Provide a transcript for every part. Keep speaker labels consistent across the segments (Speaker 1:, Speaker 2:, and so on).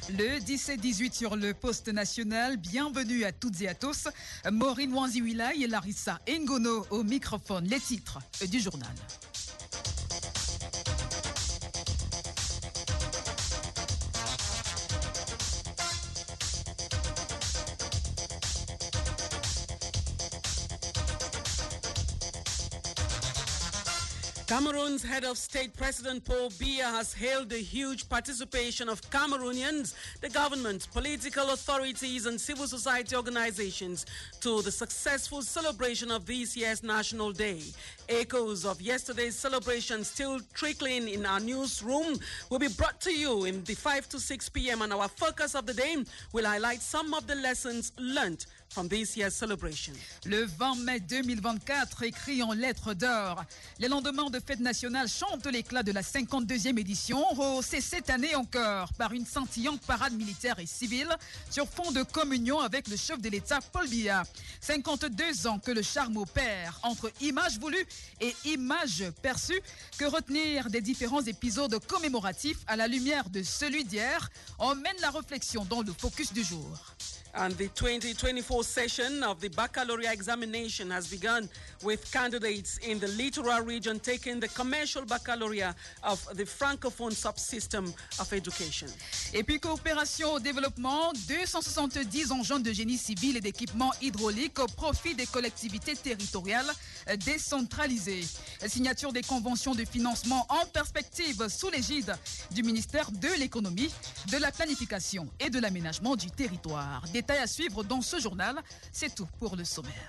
Speaker 1: Le 17-18 sur le poste national, bienvenue à toutes et à tous. Maureen Wanziwilai et Larissa Ngono au microphone. Les titres du journal.
Speaker 2: Cameroon's head of state, President Paul Biya, has hailed the huge participation of Cameroonians, the government, political authorities and civil society organizations to the successful celebration of this year's National Day. Echoes of yesterday's celebration still trickling in our newsroom will be brought to you in the 5 to 6 p.m. and our focus of the day will highlight some of the lessons learned from this year's celebration.
Speaker 1: Le 20 mai 2024, écrit en lettres d'or. Les lendemains de fête nationale chantent l'éclat de la 52e édition, rehaussée cette année encore par une scintillante parade militaire et civile sur fond de communion avec le chef de l'État Paul Biya. 52 ans que le charme opère entre images voulues et images perçues, que retenir des différents épisodes commémoratifs à la lumière de celui d'hier emmène la réflexion dans le focus du jour.
Speaker 2: And the 2024 session of the baccalaureate examination has begun with candidates in the littoral region taking the commercial baccalaureate of the francophone subsystem of education.
Speaker 1: Et puis coopération au développement, 270 engins de génie civil et d'équipements hydrauliques au profit des collectivités territoriales décentralisées. Signature des conventions de financement en perspective sous l'égide du ministère de l'économie, de la planification et de l'aménagement du territoire. Détails à suivre dans ce journal. C'est tout pour le sommaire.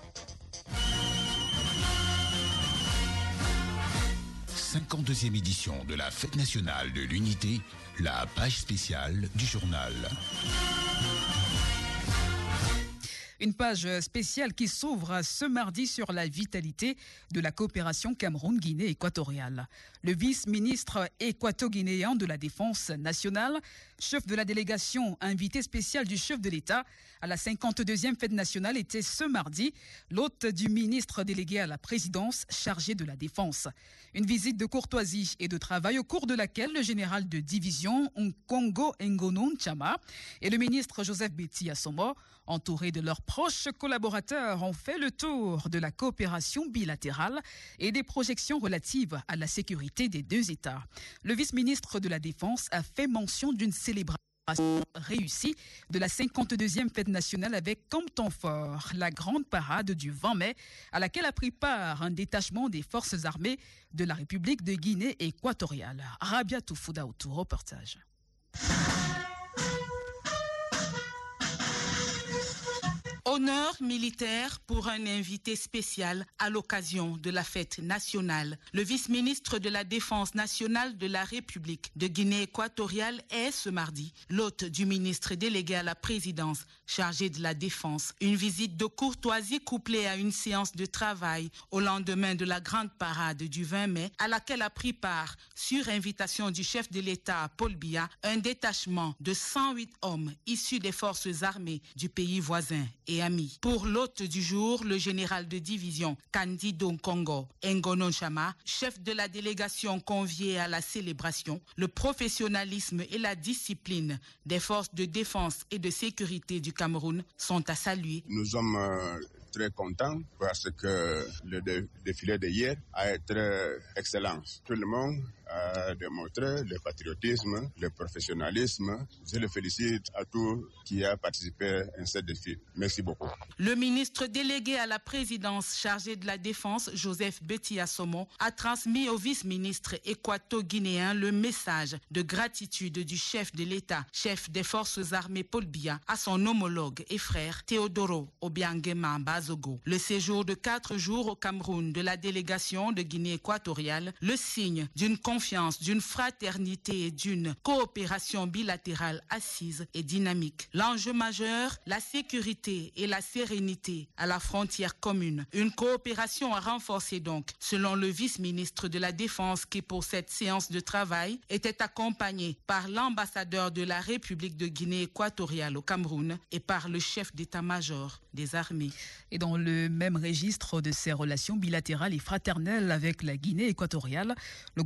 Speaker 3: « 52e édition de la Fête nationale de l'Unité, la page spéciale du journal.
Speaker 1: Une page spéciale qui s'ouvre ce mardi sur la vitalité de la coopération Cameroun-Guinée équatoriale. Le vice-ministre équato-guinéen de la Défense nationale, chef de la délégation, invité spécial du chef de l'État à la 52e fête nationale, était ce mardi l'hôte du ministre délégué à la présidence chargé de la Défense. Une visite de courtoisie et de travail au cours de laquelle le général de division Nkongo Ngono Nchama et le ministre Joseph Betty Assomo, entourés de leurs proches collaborateurs, ont fait le tour de la coopération bilatérale et des projections relatives à la sécurité des deux États. Le vice-ministre de la Défense a fait mention d'une célébration réussie de la 52e fête nationale avec comme temps fort la grande parade du 20 mai à laquelle a pris part un détachement des forces armées de la République de Guinée équatoriale. Rabia Toufouda autour, reportage.
Speaker 4: Honneur militaire pour un invité spécial à l'occasion de la fête nationale. Le vice-ministre de la Défense nationale de la République de Guinée équatoriale est ce mardi l'hôte du ministre délégué à la présidence chargé de la Défense. Une visite de courtoisie couplée à une séance de travail au lendemain de la grande parade du 20 mai à laquelle a pris part, sur invitation du chef de l'État Paul Biya, un détachement de 108 hommes issus des forces armées du pays voisin et amis. Pour l'hôte du jour, le général de division Candido Nkongo Ngono Nchama, chef de la délégation conviée à la célébration, le professionnalisme et la discipline des forces de défense et de sécurité du Cameroun sont à saluer.
Speaker 5: Nous sommes très contents parce que le défilé d'hier a été excellent. Tout le monde a démontré le patriotisme, le professionnalisme. Je le félicite à tous qui ont participé à ce défi. Merci beaucoup.
Speaker 4: Le ministre délégué à la présidence chargé de la Défense, Joseph Betty Assomo, a transmis au vice-ministre équato-guinéen le message de gratitude du chef de l'État, chef des forces armées Paul Biya, à son homologue et frère Théodoro Obiangema Bazogo. Le séjour de 4 jours au Cameroun de la délégation de Guinée équatoriale, le signe d'une confiance, d'une fraternité et d'une coopération bilatérale assise et dynamique. L'enjeu majeur, la sécurité et la sérénité à la frontière commune. Une coopération à renforcer donc, selon le vice-ministre de la Défense qui pour cette séance de travail était accompagné par l'ambassadeur de la République de Guinée équatoriale au Cameroun et par le chef d'état-major des armées.
Speaker 1: Et dans le même registre de ses relations bilatérales et fraternelles avec la Guinée équatoriale, le gouverneur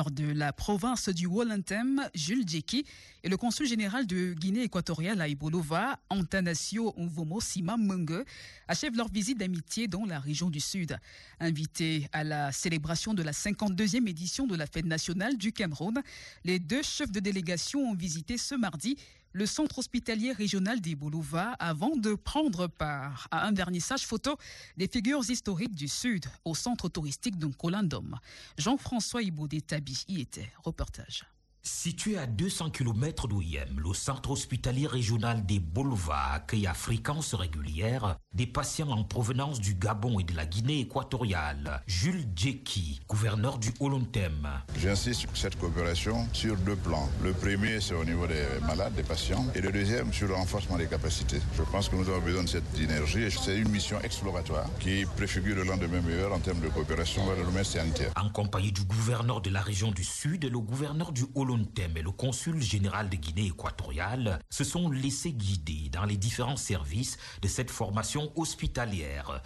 Speaker 1: gouverneur de la province du Wolontem, Jules Djeki, et le consul général de Guinée équatoriale à Ibolova, Antanasio Mvomosima Mungue, achèvent leur visite d'amitié dans la région du Sud. Invités à la célébration de la 52e édition de la Fête nationale du Cameroun, les deux chefs de délégation ont visité ce mardi le centre hospitalier régional d'Ibolova avant de prendre part à un vernissage photo des figures historiques du Sud au centre touristique de Nkolandom. Jean-François Ibodé-Tabi y était. Reportage.
Speaker 6: Situé à 200 km d'Ouyem, le centre hospitalier régional d'Ibolova accueille à fréquence régulière des patients en provenance du Gabon et de la Guinée équatoriale. Jules Djeki, gouverneur du Wolontem.
Speaker 7: J'insiste sur cette coopération sur deux plans. Le premier, c'est au niveau des malades, des patients, et le deuxième, sur le renforcement des capacités. Je pense que nous avons besoin de cette énergie et c'est une mission exploratoire qui préfigure le lendemain meilleur en termes de coopération vers le domaine sanitaire.
Speaker 6: En compagnie du gouverneur de la région du Sud et le gouverneur du Wolontem, et le consul général de Guinée équatoriale se sont laissés guider dans les différents services de cette formation hospitalière.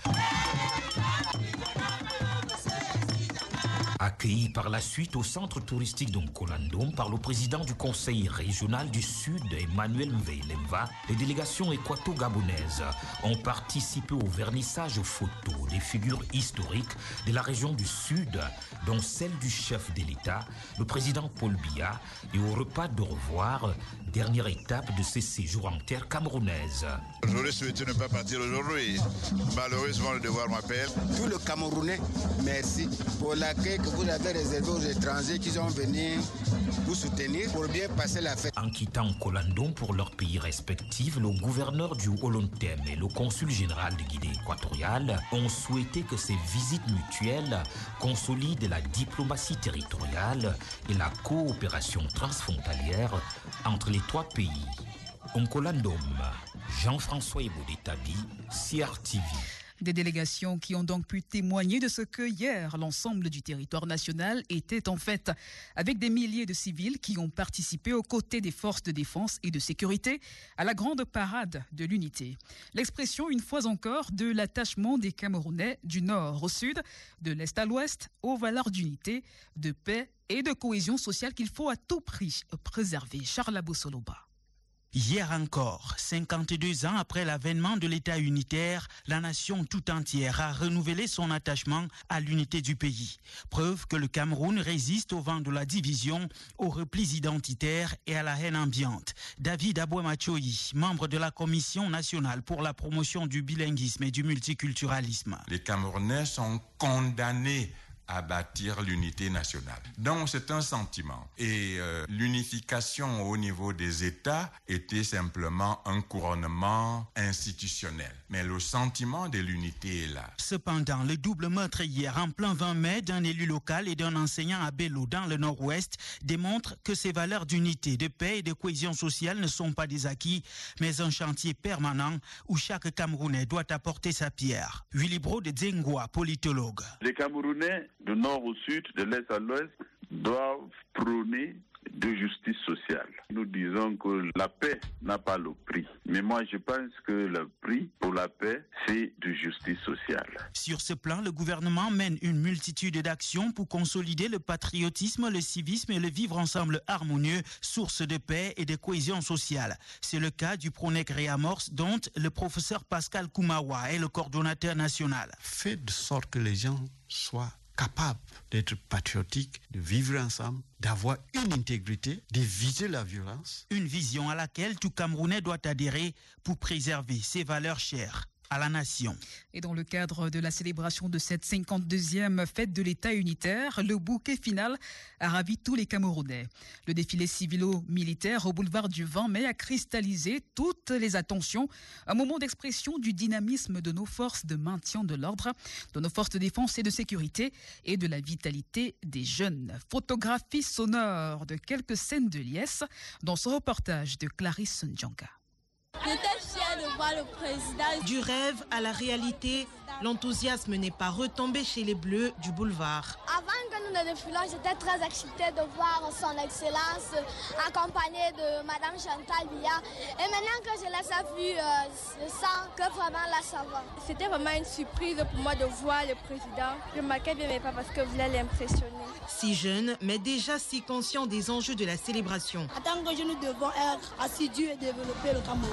Speaker 6: Accueillis par la suite au centre touristique de Nkolandom par le président du conseil régional du Sud, Emmanuel Mveilemva, les délégations équato-gabonaises ont participé au vernissage photo des figures historiques de la région du Sud, dont celle du chef de l'État, le président Paul Biya, et au repas de revoir, dernière étape de ce séjour en terre camerounaise.
Speaker 7: J'aurais souhaité ne pas partir aujourd'hui. Malheureusement, le devoir m'appelle.
Speaker 8: Tout le Camerounais, merci pour l'accueil que vous avez réservé aux étrangers qui sont venus vous soutenir pour bien passer la fête.
Speaker 6: En quittant Nkolandom pour leurs pays respectifs, le gouverneur du Wolontem et le consul général de Guinée équatoriale ont souhaité que ces visites mutuelles consolident la diplomatie territoriale et la coopération transfrontalière entre les trois pays. Nkolandom, Jean-François Ibodé-Tabi, CRTV.
Speaker 1: Des délégations qui ont donc pu témoigner de ce que hier, l'ensemble du territoire national était en fête, avec des milliers de civils qui ont participé aux côtés des forces de défense et de sécurité à la grande parade de l'unité. L'expression, une fois encore, de l'attachement des Camerounais du nord au sud, de l'est à l'ouest, aux valeurs d'unité, de paix et de cohésion sociale qu'il faut à tout prix préserver. Charles Abosoloba.
Speaker 9: Hier encore, 52 ans après l'avènement de l'État unitaire, la nation tout entière a renouvelé son attachement à l'unité du pays. Preuve que le Cameroun résiste au vent de la division, aux replis identitaires et à la haine ambiante. David Abouemachoyi, membre de la Commission nationale pour la promotion du bilinguisme et du multiculturalisme.
Speaker 10: Les Camerounais sont condamnés à bâtir l'unité nationale. Donc c'est un sentiment. Et l'unification au niveau des États était simplement un couronnement institutionnel. Mais le sentiment de l'unité est là.
Speaker 9: Cependant, le double meurtre hier en plein 20 mai d'un élu local et d'un enseignant à Bello dans le nord-ouest démontre que ces valeurs d'unité, de paix et de cohésion sociale ne sont pas des acquis, mais un chantier permanent où chaque Camerounais doit apporter sa pierre. Willy Bro de Dzengwa, politologue.
Speaker 11: Les Camerounais de nord au sud, de l'est à l'ouest, doivent prôner de justice sociale. Nous disons que la paix n'a pas le prix. Mais moi, je pense que le prix pour la paix, c'est de justice sociale.
Speaker 9: Sur ce plan, le gouvernement mène une multitude d'actions pour consolider le patriotisme, le civisme et le vivre ensemble harmonieux, source de paix et de cohésion sociale. C'est le cas du PRONEC Réamorce, dont le professeur Pascal Koumawa est le coordonnateur national.
Speaker 12: Fait de sorte que les gens soient capables d'être patriotiques, de vivre ensemble, d'avoir une intégrité, d'éviter la violence.
Speaker 9: Une vision à laquelle tout Camerounais doit adhérer pour préserver ses valeurs chères à la nation.
Speaker 1: Et dans le cadre de la célébration de cette 52e fête de l'État unitaire, le bouquet final a ravi tous les Camerounais. Le défilé civilo-militaire au boulevard du 20 mai a cristallisé toutes les attentions, un moment d'expression du dynamisme de nos forces de maintien de l'ordre, de nos forces de défense et de sécurité et de la vitalité des jeunes. Photographie sonore de quelques scènes de liesse dans ce reportage de Clarisse Ndjanga.
Speaker 13: J'étais fière de voir le président.
Speaker 14: Du rêve à la réalité,
Speaker 13: L'enthousiasme n'est pas retombé chez les Bleus du boulevard.
Speaker 14: Avant que nous ne défilions, j'étais très excitée de voir son Excellence accompagnée de Madame Chantal Biya. Et maintenant que je les ai vus, je sens que vraiment là ça va.
Speaker 15: C'était vraiment une surprise pour moi de voir le président. Je marquais bien mes pas parce que je voulais l'impressionner.
Speaker 13: Si jeune, mais déjà si conscient des enjeux de la célébration.
Speaker 16: En tant que jeunes, nous devons être assidus et développer le Cameroun.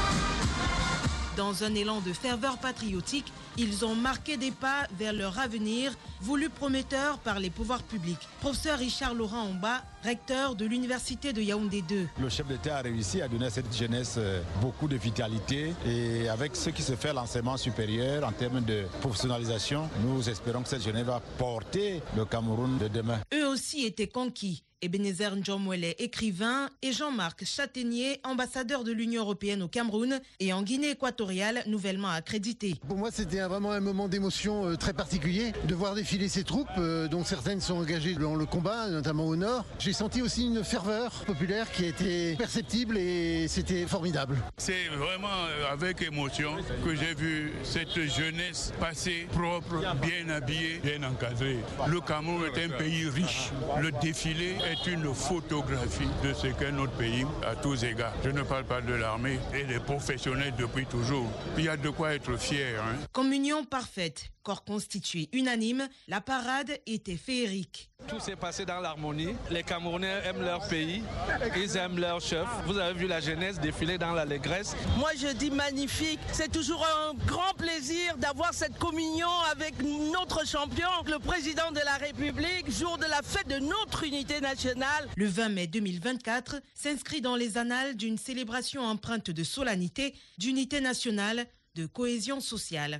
Speaker 13: Dans un élan de ferveur patriotique, ils ont marqué des pas vers leur avenir, voulu prometteur par les pouvoirs publics. Professeur Richard Laurent Omba, recteur de l'université de Yaoundé 2.
Speaker 17: Le chef d'État a réussi à donner à cette jeunesse beaucoup de vitalité et avec ce qui se fait à l'enseignement supérieur en termes de professionnalisation, nous espérons que cette jeunesse va porter le Cameroun de demain.
Speaker 13: Eux aussi étaient conquis. Ebenezer Ndjomwele, écrivain, et Jean-Marc Châtaignier, ambassadeur de l'Union européenne au Cameroun et en Guinée équatoriale, nouvellement accrédité.
Speaker 18: Pour moi, c'était vraiment un moment d'émotion très particulier de voir défiler ces troupes, dont certaines sont engagées dans le combat, notamment au nord. J'ai senti aussi une ferveur populaire qui a été perceptible et c'était formidable.
Speaker 19: C'est vraiment avec émotion que j'ai vu cette jeunesse passer propre, bien habillée, bien encadrée. Le Cameroun est un pays riche. Le défilé est une photographie de ce qu'est notre pays à tous égards. Je ne parle pas de l'armée et des professionnels depuis toujours. Il y a de quoi être fier.
Speaker 13: Communion parfaite, corps constitué unanime, la parade était féerique.
Speaker 20: Tout s'est passé dans l'harmonie. Les Camerounais aiment leur pays, ils aiment leur chef. Vous avez vu la jeunesse défiler dans l'allégresse.
Speaker 21: Moi je dis magnifique. C'est toujours un grand plaisir d'avoir cette communion avec notre champion, le président de la République, jour de la fête de notre unité nationale.
Speaker 13: Le 20 mai 2024 s'inscrit dans les annales d'une célébration empreinte de solennité, d'unité nationale, de cohésion sociale.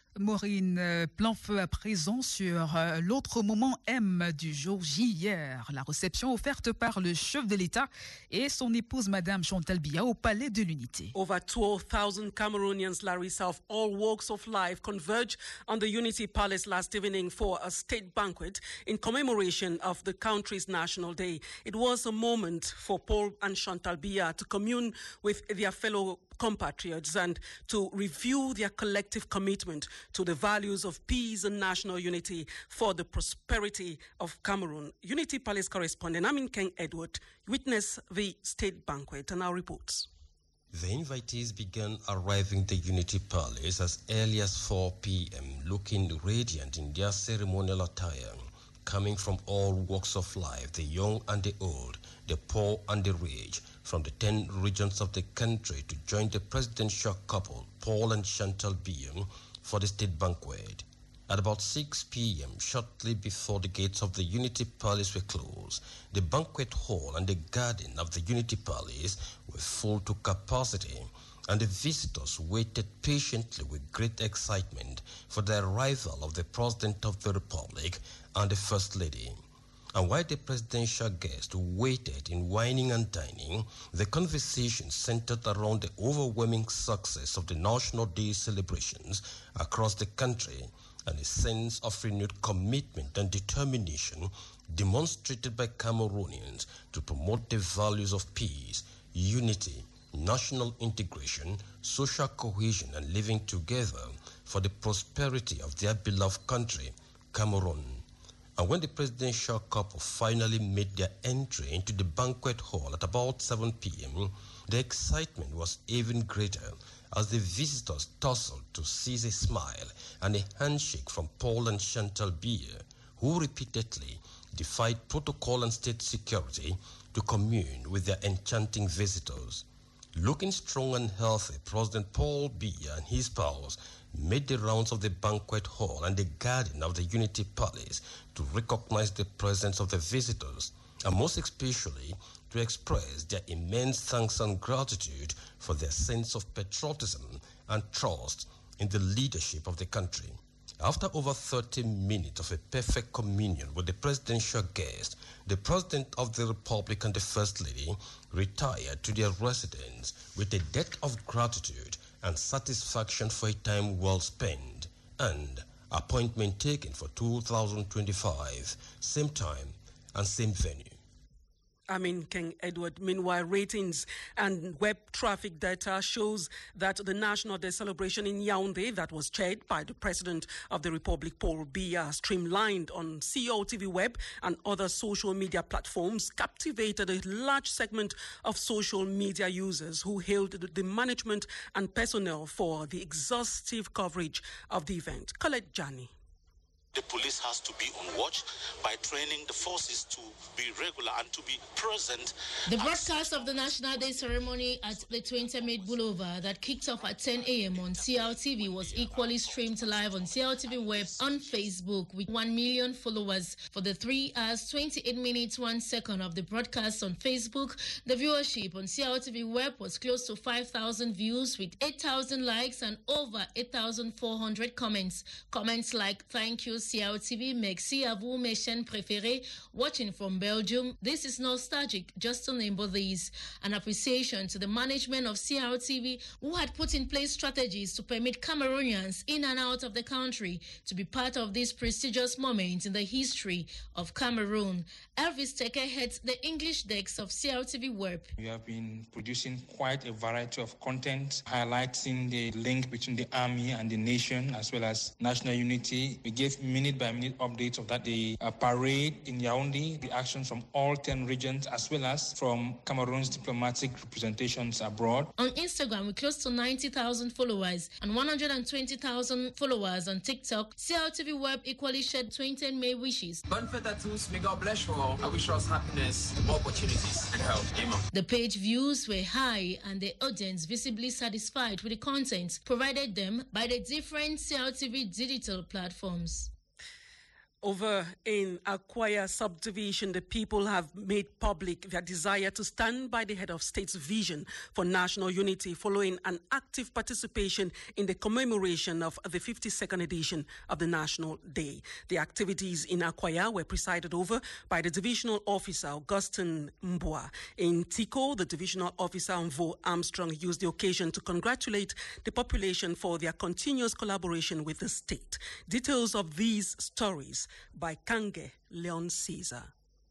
Speaker 1: Maureen, plan feu à présent sur l'autre moment M du jour J hier, la réception offerte par le chef de l'État et son épouse Madame Chantal Biya au Palais de l'Unité.
Speaker 2: Over 12,000 Cameroonians, Larissa, of all walks of life converged on the Unity Palace last evening for a state banquet in commemoration of the country's National Day. It was a moment for Paul and Chantal Biya to commune with their fellow compatriots and to review their collective commitment to the values of peace and national unity for the prosperity of Cameroon. Unity Palace correspondent Amin Ken Edward witnessed the state banquet and our reports.
Speaker 22: The invitees began arriving at the Unity Palace as early as 4 p.m., looking radiant in their ceremonial attire, coming from all walks of life, the young and the old, the poor and the rich, from the 10 regions of the country to join the presidential couple, Paul and Chantal Biya, for the state banquet. At about 6 p.m., shortly before the gates of the Unity Palace were closed, the banquet hall and the garden of the Unity Palace were full to capacity, and the visitors waited patiently with great excitement for the arrival of the President of the Republic and the First Lady. And while the presidential guests waited in wining and dining, the conversation centered around the overwhelming success of the National Day celebrations across the country and a sense of renewed commitment and determination demonstrated by Cameroonians to promote the values of peace, unity, national integration, social cohesion, and living together for the prosperity of their beloved country, Cameroon. And when the presidential couple finally made their entry into the banquet hall at about 7 p.m., the excitement was even greater as the visitors tussled to seize a smile and a handshake from Paul and Chantal Biya, who repeatedly defied protocol and state security to commune with their enchanting visitors. Looking strong and healthy, President Paul Biya and his spouse made the rounds of the banquet hall and the garden of the Unity Palace to recognize the presence of the visitors, and most especially to express their immense thanks and gratitude for their sense of patriotism and trust in the leadership of the country. After over 30 minutes of a perfect communion with the presidential guest, the President of the Republic and the First Lady retired to their residence with a debt of gratitude and satisfaction for a time well spent, and appointment taken for 2025, same time and same venue.
Speaker 2: King Edward. Meanwhile, ratings and web traffic data shows that the National Day celebration in Yaoundé that was chaired by the President of the Republic, Paul Biya, streamlined on COTV Web and other social media platforms, captivated a large segment of social media users who hailed the management and personnel for the exhaustive coverage of the event. Colette Jani.
Speaker 3: The police has to be on watch by training the forces to be regular and to be present.
Speaker 5: The broadcast of the National Day ceremony at the 20 Maid Boulevard that kicked off at 10 a.m. on CRTV was equally streamed live on CRTV Web on Facebook with 1 million followers. For the 3 hours, 28 minutes, 1 second of the broadcast on Facebook, the viewership on CRTV Web was close to 5,000 views with 8,000 likes and over 8,400 comments. Comments like, "Thank you, CRTV, merci à vous, mes chaînes préférées, watching from Belgium. This is nostalgic, just to name but these." An appreciation to the management of CRTV, who had put in place strategies to permit Cameroonians in and out of the country to be part of this prestigious moment in the history of Cameroon. Elvis Teke heads the English desk of CRTV Web.
Speaker 23: We have been producing quite a variety of content, highlighting the link between the army and the nation, as well as national unity. We gave minute-by-minute updates of that day, a parade in Yaoundé, the actions from all 10 regions, as well as from Cameroon's diplomatic representations abroad.
Speaker 5: On Instagram, with close to 90,000 followers and 120,000 followers on TikTok, CRTV Web equally shared 20 May wishes.
Speaker 24: Bonne fête à tous, may God bless you all. I wish us happiness, more opportunities, and health. Amen.
Speaker 5: The page views were high and the audience visibly satisfied with the content provided them by the different CRTV digital platforms.
Speaker 2: Over in Akwaya subdivision, the people have made public their desire to stand by the head of state's vision for national unity following an active participation in the commemoration of the 52nd edition of the National Day. The activities in Akwaya were presided over by the divisional officer, Augustine Mbwa. In Tiko, the divisional officer, Mvo Armstrong, used the occasion to congratulate the population for their continuous collaboration with the state. Details of these stories by Kange Leon Caesar.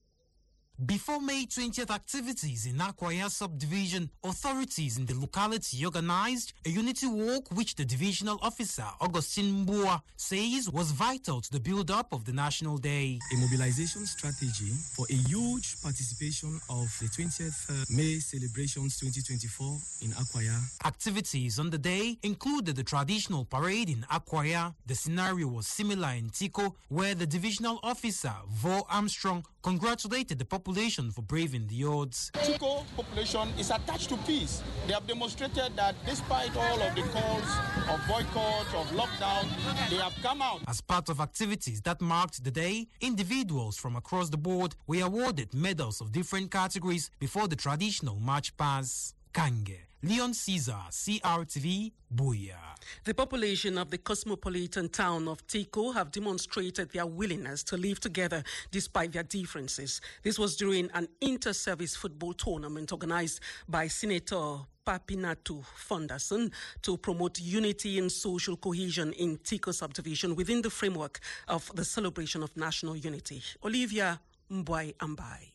Speaker 25: Before May 20th activities in Akwaya subdivision, authorities in the locality organized a unity walk which the divisional officer, Augustine Mbua, says was vital to the build-up of the National Day.
Speaker 26: A mobilization strategy for a huge participation of the 20th May celebrations 2024 in Akwaya.
Speaker 25: Activities on the day included the traditional parade in Akwaya. The scenario was similar in Tiko, where the divisional officer, Vo Armstrong, congratulated the population for braving the odds.
Speaker 27: Tiko population is attached to peace. They have demonstrated that despite all of the calls of boycott, of lockdown, they have come out.
Speaker 25: As part of activities that marked the day, individuals from across the board were awarded medals of different categories before the traditional march pass. Kange Leon Caesar, CRTV, Buea.
Speaker 2: The population of the cosmopolitan town of Tiko have demonstrated their willingness to live together despite their differences. This was during an inter-service football tournament organized by Senator Papinatu Fonderson to promote unity and social cohesion in Tiko subdivision within the framework of the celebration of national unity. Olivia Mbwai Ambai.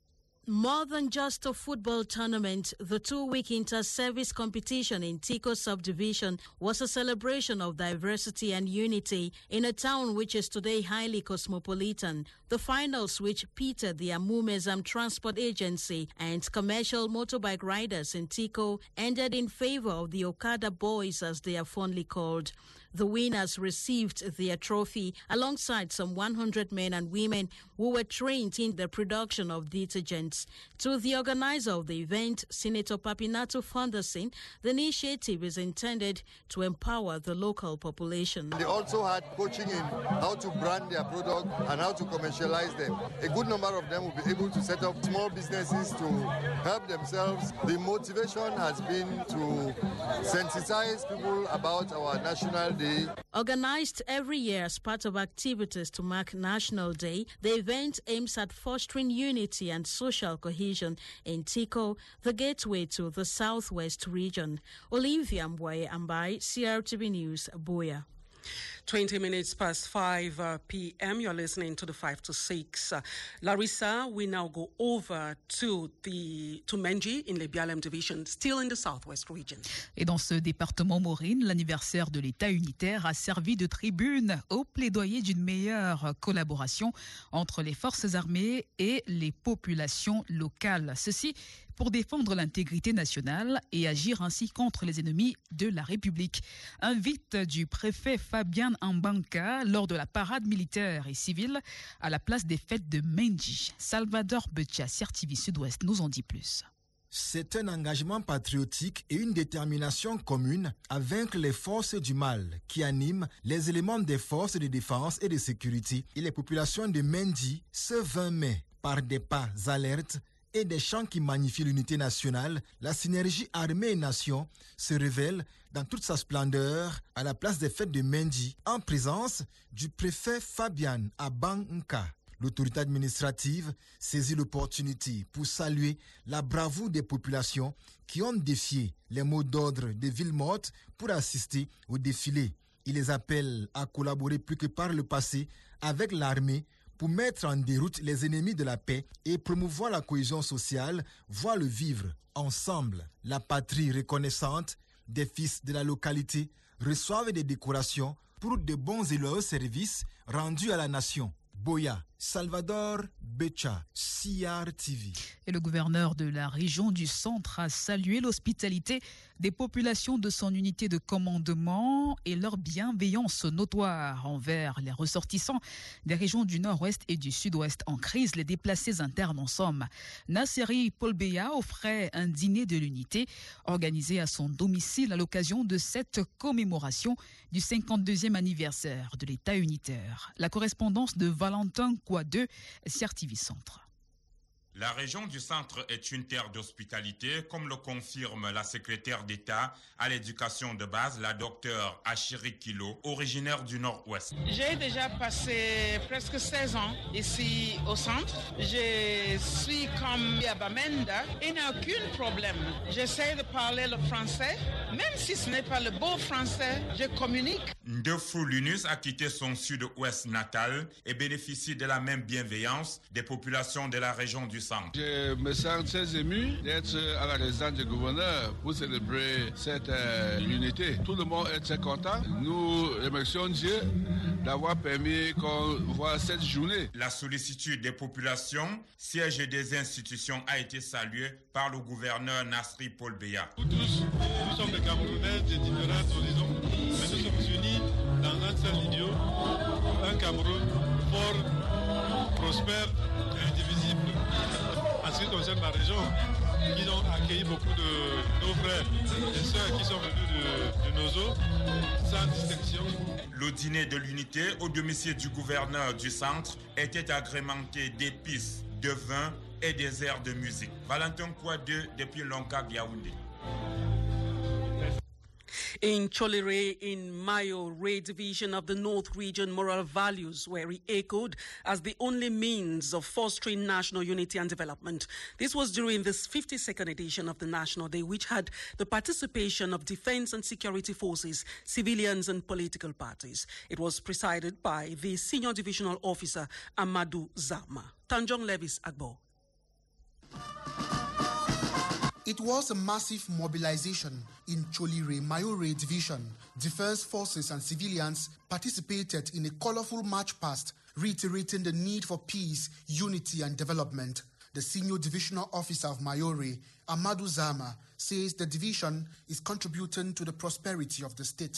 Speaker 28: More than just a football tournament, the 2-week inter-service competition in Tiko subdivision was a celebration of diversity and unity in a town which is today highly cosmopolitan. The finals, which pitted the Amumezam Transport Agency and commercial motorbike riders in Tiko, ended in favor of the Okada boys, as they are fondly called. The winners received their trophy alongside some 100 men and women who were trained in the production of detergents. To the organizer of the event, Senator Papinatu Fonderson, the initiative is intended to empower the local population.
Speaker 29: They also had coaching in how to brand their product and how to commercialize them. A good number of them will be able to set up small businesses to help themselves. The motivation has been to sensitize people about our National Day.
Speaker 28: Organized every year as part of activities to mark National Day, the event aims at fostering unity and social cohesion in Tiko, the gateway to the southwest region. Olivia Mbwaye Ambai, CRTV News, Buea.
Speaker 2: 20 minutes past 5 p.m. You're listening to the 5 to 6. Larissa, we now go over to Menji in the Bialem division, still in the southwest region.
Speaker 1: Et dans ce département Maureen, l'anniversaire de l'État unitaire a servi de tribune au plaidoyer d'une meilleure collaboration entre les forces armées et les populations locales. Ceci pour défendre l'intégrité nationale et agir ainsi contre les ennemis de la République. Invite du préfet Fabien Ambanka lors de la parade militaire et civile à la place des fêtes de Menji. Salvador Becha, CRTV Sud-Ouest, nous en dit plus.
Speaker 4: C'est un engagement patriotique et une détermination commune à vaincre les forces du mal qui animent les éléments des forces de défense et de sécurité et les populations de Menji ce 20 mai par des pas alertes et des chants qui magnifient l'unité nationale. La synergie armée et nation se révèle dans toute sa splendeur à la place des fêtes de Menji en présence du préfet Fabian Abanka. L'autorité administrative saisit l'opportunité pour saluer la bravoure des populations qui ont défié les mots d'ordre des villes mortes pour assister au défilé. Il les appelle à collaborer plus que par le passé avec l'armée pour mettre en déroute les ennemis de la paix et promouvoir la cohésion sociale, voire le vivre ensemble. La patrie reconnaissante des fils de la localité reçoivent des décorations pour de bons et loyaux services rendus à la nation. Boya, Salvador Becha, CRTV.
Speaker 1: Et le gouverneur de la région du Centre a salué l'hospitalité des populations de son unité de commandement et leur bienveillance notoire envers les ressortissants des régions du Nord-Ouest et du Sud-Ouest en crise, les déplacés internes en somme. Nasseri Paul-Béa offrait un dîner de l'unité organisé à son domicile à l'occasion de cette commémoration du 52e anniversaire de l'État unitaire. La correspondance de Valentin Kouadeux, CRTV Centre.
Speaker 6: La région du Centre est une terre d'hospitalité, comme le confirme la secrétaire d'État à l'éducation de base, la docteure Achiri Kilo, originaire du Nord-Ouest.
Speaker 7: J'ai déjà passé presque 16 ans ici au centre. Je suis comme Yabamenda, il n'y a aucun problème. J'essaie de parler le français, même si ce n'est pas le beau français, je communique.
Speaker 6: Ndefou Lunus a quitté son sud-ouest natal et bénéficie de la même bienveillance des populations de la région du Centre.
Speaker 8: Je me sens très ému d'être à la résidence du gouverneur pour célébrer cette unité. Tout le monde est très content. Nous remercions Dieu d'avoir permis qu'on voit cette journée.
Speaker 6: La sollicitude des populations, siège des institutions a été saluée par le gouverneur Nasseri Paul-Béa.
Speaker 9: Nous tous, nous sommes des Camerounais de différents horizons, mais nous sommes unis dans un seul idéal, un Cameroun fort, prospère et indivisible. En ce qui concerne la région, qui ont accueilli beaucoup de nos frères et sœurs qui sont venus de nos eaux, sans distinction.
Speaker 6: Le dîner de l'unité au domicile du gouverneur du Centre était agrémenté d'épices, de vin et des airs de musique. Valentin Kouadeux depuis Lonka, Yaoundé.
Speaker 2: In Cholire, in Mayo-Ray division of the North Region, moral values were re-echoed as the only means of fostering national unity and development. This was during this 52nd edition of the National Day, which had the participation of defense and security forces, civilians and political parties. It was presided by the Senior Divisional Officer, Amadou Zama. Tanjong Levis Agbo.
Speaker 10: It was a massive mobilization in Cholire, Mayo-Ray division. Defense forces and civilians participated in a colorful march past, reiterating the need for peace, unity and development. The senior divisional officer of Mayo-Ray, Amadou Zama, says the division is contributing to the prosperity of the state.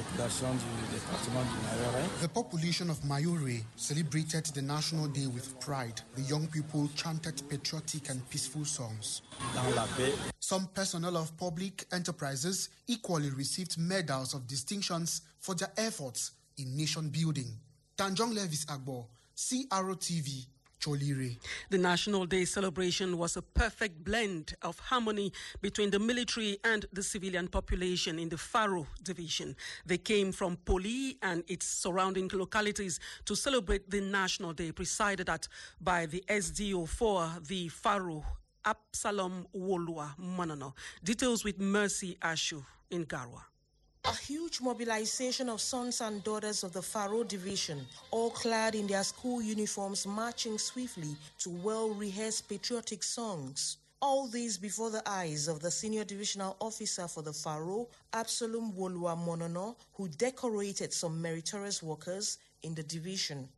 Speaker 10: The population of Mayo-Ray celebrated the National Day with pride. The young people chanted patriotic and peaceful songs. Some personnel of public enterprises equally received medals of distinctions for their efforts in nation building. Tanjong Levis Agbo, CRTV, Cholire.
Speaker 2: The National Day celebration was a perfect blend of harmony between the military and the civilian population in the Faro division. They came from Poli and its surrounding localities to celebrate the National Day, presided at by the SDO for the Faro, Absalom Wolua Monono. Details with Mercy Ashu in Garwa.
Speaker 13: A huge mobilization of sons and daughters of the Pharaoh Division, all clad in their school uniforms, marching swiftly to well-rehearsed patriotic songs. All these before the eyes of the senior divisional officer for the Pharaoh, Absalom Wolua Monono, who decorated some meritorious workers in the division.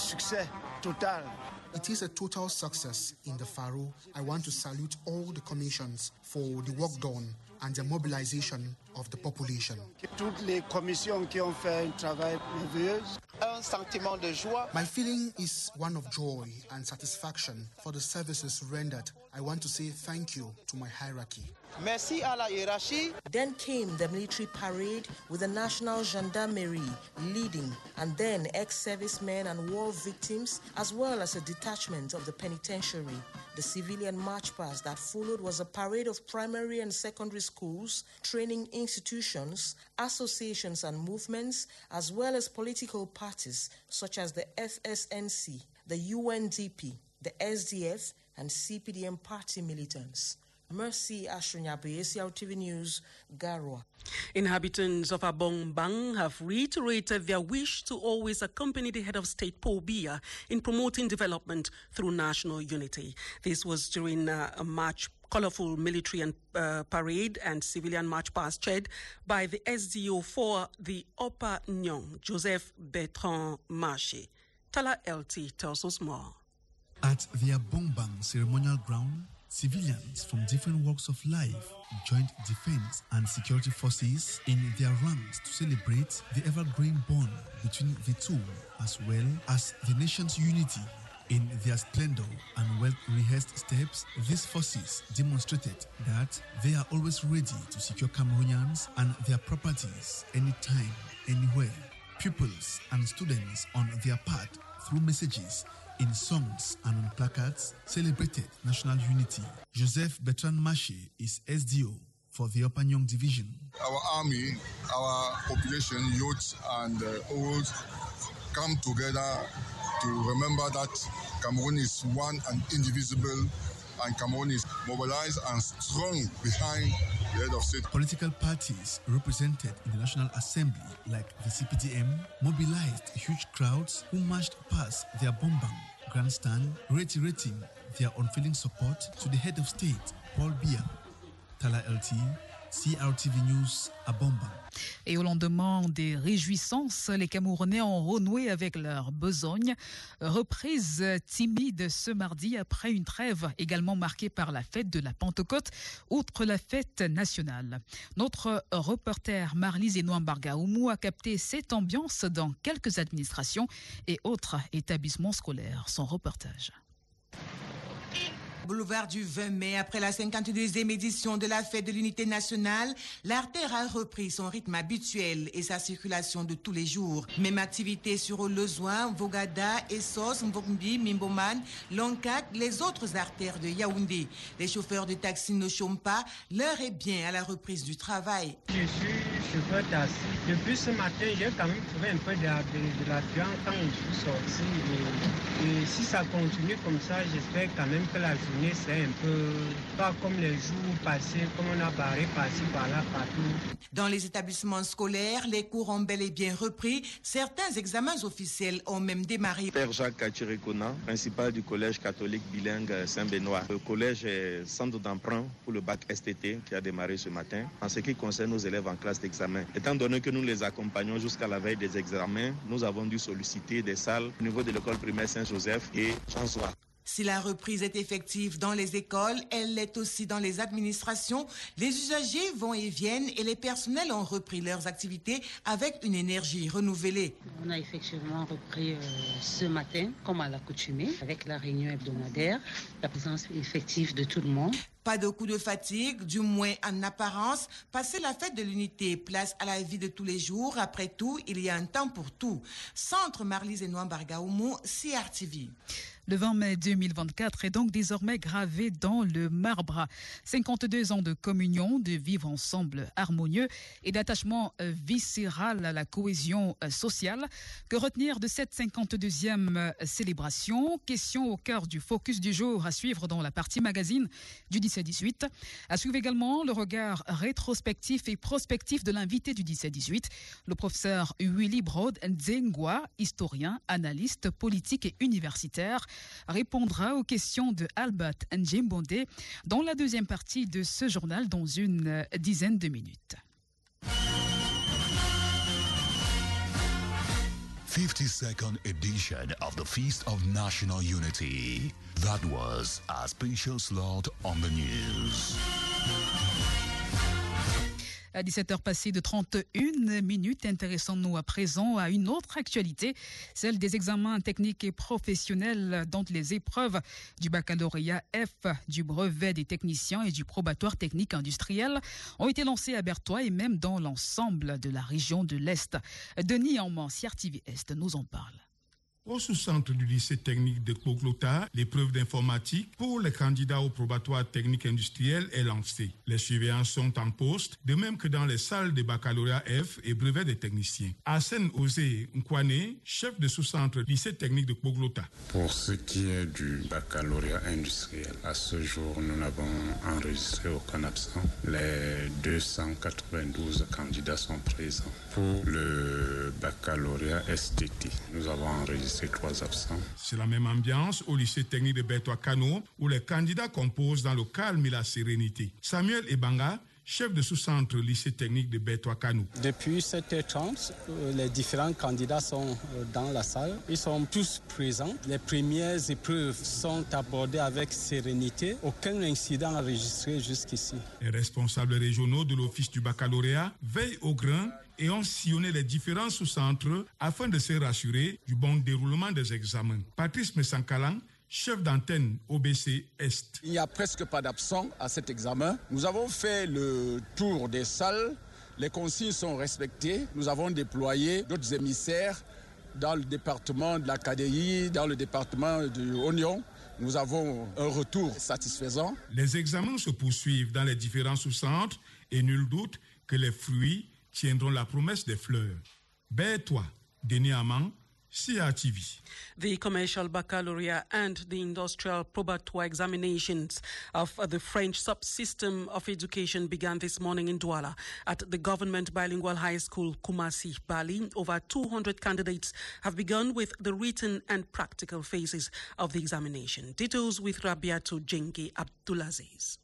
Speaker 10: It is a total success in the Pharaoh. I want to salute all the commissions for the work done and the mobilisation of the population.
Speaker 11: Toutes les commissions qui ont fait un travail merveilleux. Un sentiment de joie.
Speaker 10: My feeling is one of joy and satisfaction for the services rendered. I want to say thank you to my hierarchy.
Speaker 11: Merci à la hiérarchie.
Speaker 13: Then came the military parade with the National Gendarmerie leading, and then ex-servicemen and war victims, as well as a detachment of the penitentiary. The civilian march past that followed was a parade of primary and secondary schools, training institutions, associations and movements, as well as political parties such as the FSNC, the UNDP, the SDF, and CPDM party militants. Mercy Ashunyabe, CRTV News, Garwa.
Speaker 2: Inhabitants of Abongbang have reiterated their wish to always accompany the head of state, Paul Biya, in promoting development through national unity. This was during a colorful military and parade and civilian march past chaired by the SDO for the Upper Nyong, Joseph Bertrand Marché. Tala LT tells us more.
Speaker 12: At the Abongbang ceremonial ground, civilians from different walks of life joined defense and security forces in their ranks to celebrate the ever-growing bond between the two, as well as the nation's unity. In their splendor and well-rehearsed steps, these forces demonstrated that they are always ready to secure Cameroonians and their properties anytime, anywhere. Pupils and students on their part, through messages in songs and on placards, celebrated national unity. Joseph Bertrand Marché is SDO for the Upper Nyong Division.
Speaker 14: Our army, our population, youth and old come together to remember that Cameroon is one and indivisible, and Cameroon is mobilized and strong behind the head of state.
Speaker 12: Political parties represented in the National Assembly, like the CPDM, mobilized huge crowds who marched past their Abongbang grandstand, reiterating their unfailing support to the head of state, Paul Biya. Tala LT, CRTV News, Abongbang.
Speaker 1: Et au lendemain des réjouissances, les Camerounais ont renoué avec leur besogne. Reprise timide ce mardi après une trêve également marquée par la fête de la Pentecôte, outre la fête nationale. Notre reporter Marlise Enouambargaoumou a capté cette ambiance dans quelques administrations et autres établissements scolaires. Son reportage.
Speaker 15: Boulevard du 20 mai, après la 52e édition de la fête de l'unité nationale, l'artère a repris son rythme habituel et sa circulation de tous les jours. Même activité sur Olozoin, Vogada, Essos, Mbokmbi, Mimboman, Lonkak, les autres artères de Yaoundé. Les chauffeurs de taxi ne chôment pas, l'heure est bien à la reprise du travail.
Speaker 16: Je suis chauffeur taxi. Depuis ce matin, j'ai quand même trouvé un peu de l'affluence quand je suis sorti. Et si ça continue comme ça, j'espère quand même que la journée c'est un peu pas comme les jours passés, comme on a barré par-ci, par-là, partout.
Speaker 15: Dans les établissements scolaires, les cours ont bel et bien repris. Certains examens officiels ont même démarré.
Speaker 17: Père Jacques Kachirikona, principal du collège catholique bilingue Saint-Benoît. Le collège est centre d'emprunt pour le bac STT qui a démarré ce matin. En ce qui concerne nos élèves en classe d'examen, étant donné que nous les accompagnons jusqu'à la veille des examens, nous avons dû solliciter des salles au niveau de l'école primaire Saint-Joseph et Chansois.
Speaker 15: Si la reprise est effective dans les écoles, elle l'est aussi dans les administrations. Les usagers vont et viennent et les personnels ont repris leurs activités avec une énergie renouvelée.
Speaker 18: On a effectivement repris ce matin, comme à l'accoutumée, avec la réunion hebdomadaire, la présence effective de tout le monde.
Speaker 15: Pas de coup de fatigue, du moins en apparence. Passer la fête de l'unité, place à la vie de tous les jours. Après tout, il y a un temps pour tout. Centre Marlise Enouambargaoumou, CRTV.
Speaker 1: Le 20 mai 2024 est donc désormais gravé dans le marbre. 52 ans de communion, de vivre ensemble harmonieux et d'attachement viscéral à la cohésion sociale. Que retenir de cette 52e célébration? Question au cœur du focus du jour à suivre dans la partie magazine du 17 17-18. À suivre également le regard rétrospectif et prospectif de l'invité du 17-18, le professeur Willy Broad Nzengwa, historien, analyste politique et universitaire, répondra aux questions de Albert Njimbonde dans la deuxième partie de ce journal dans une dizaine de minutes.
Speaker 3: 52nd edition of the Feast of National Unity. That was a special slot on the news.
Speaker 1: À 17h passées de 31 minutes, intéressons-nous à présent à une autre actualité, celle des examens techniques et professionnels dont les épreuves du baccalauréat F, du brevet des techniciens et du probatoire technique industriel ont été lancées à Bertois et même dans l'ensemble de la région de l'Est. Denis Amman, CRTV Est, nous en parle.
Speaker 5: Au sous-centre du lycée technique de Koglota, l'épreuve d'informatique pour les candidats au probatoire technique industriel est lancée. Les surveillants sont en poste, de même que dans les salles de baccalauréat F et brevet des techniciens. Arsène Osé Nkwane, chef de sous-centre lycée technique de Koglota.
Speaker 19: Pour ce qui est du baccalauréat industriel, à ce jour, nous n'avons enregistré aucun absent. Les 292 candidats sont présents. Pour le baccalauréat STT, nous avons enregistré 3 absents.
Speaker 5: C'est la même ambiance au lycée technique de Bertois-Cano où les candidats composent dans le calme et la sérénité. Samuel Ebanga, chef de sous-centre lycée technique de Bertois-Cano.
Speaker 20: Depuis 7h30, les différents candidats sont dans la salle. Ils sont tous présents. Les premières épreuves sont abordées avec sérénité. Aucun incident enregistré jusqu'ici.
Speaker 5: Les responsables régionaux de l'office du baccalauréat veillent au grain et ont sillonné les différents sous-centres afin de se rassurer du bon déroulement des examens. Patrice Messankalang, chef d'antenne OBC Est.
Speaker 21: Il n'y a presque pas d'absents à cet examen. Nous avons fait le tour des salles. Les consignes sont respectées. Nous avons déployé d'autres émissaires dans le département de la KDI, dans le département de Oignon. Nous avons un retour satisfaisant.
Speaker 5: Les examens se poursuivent dans les différents sous-centres et nul doute que les fruits tiendront la promesse des fleurs. Bertois, Denis Amman, CRTV.
Speaker 2: The commercial baccalaureate and the industrial probatoire examinations of the French subsystem of education began this morning in Douala at the government bilingual high school Kumasi, Bali. Over 200 candidates have begun with the written and practical phases of the examination. Details with Rabiatou Jengi Abdulaziz.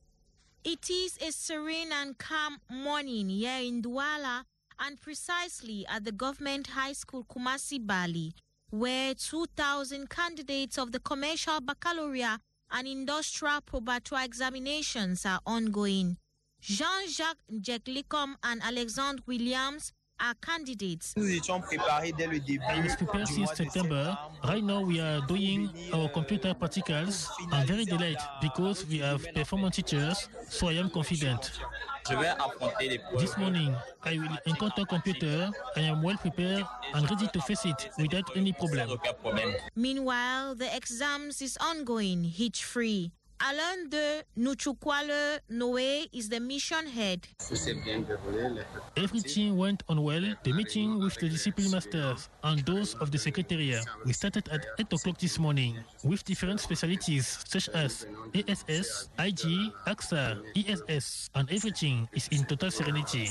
Speaker 22: It is a serene and calm morning here in Douala and precisely at the government high school Kumasi, Bali, where 2,000 candidates of the commercial baccalaureate and industrial probatoire examinations are ongoing. Jean-Jacques Njeklikom and Alexandre Williams are candidates.
Speaker 23: Nous étions préparés dès le début.
Speaker 24: I was prepared since September. Right now we are doing our computer practicals. I'm very delighted because we have performance teachers, so I am confident.
Speaker 23: Je vais affronter les preuves.
Speaker 24: This morning I will encounter computer. I am well prepared and ready to face it without any problem.
Speaker 22: Meanwhile, the exams is ongoing, hitch-free. Alain de Nuchukwale Noé is the mission head.
Speaker 24: Everything went on well. The meeting with the discipline masters and those of the secretariat. We started at 8 o'clock this morning with different specialties such as ASS, IG, AXA, ESS, and everything is in total serenity.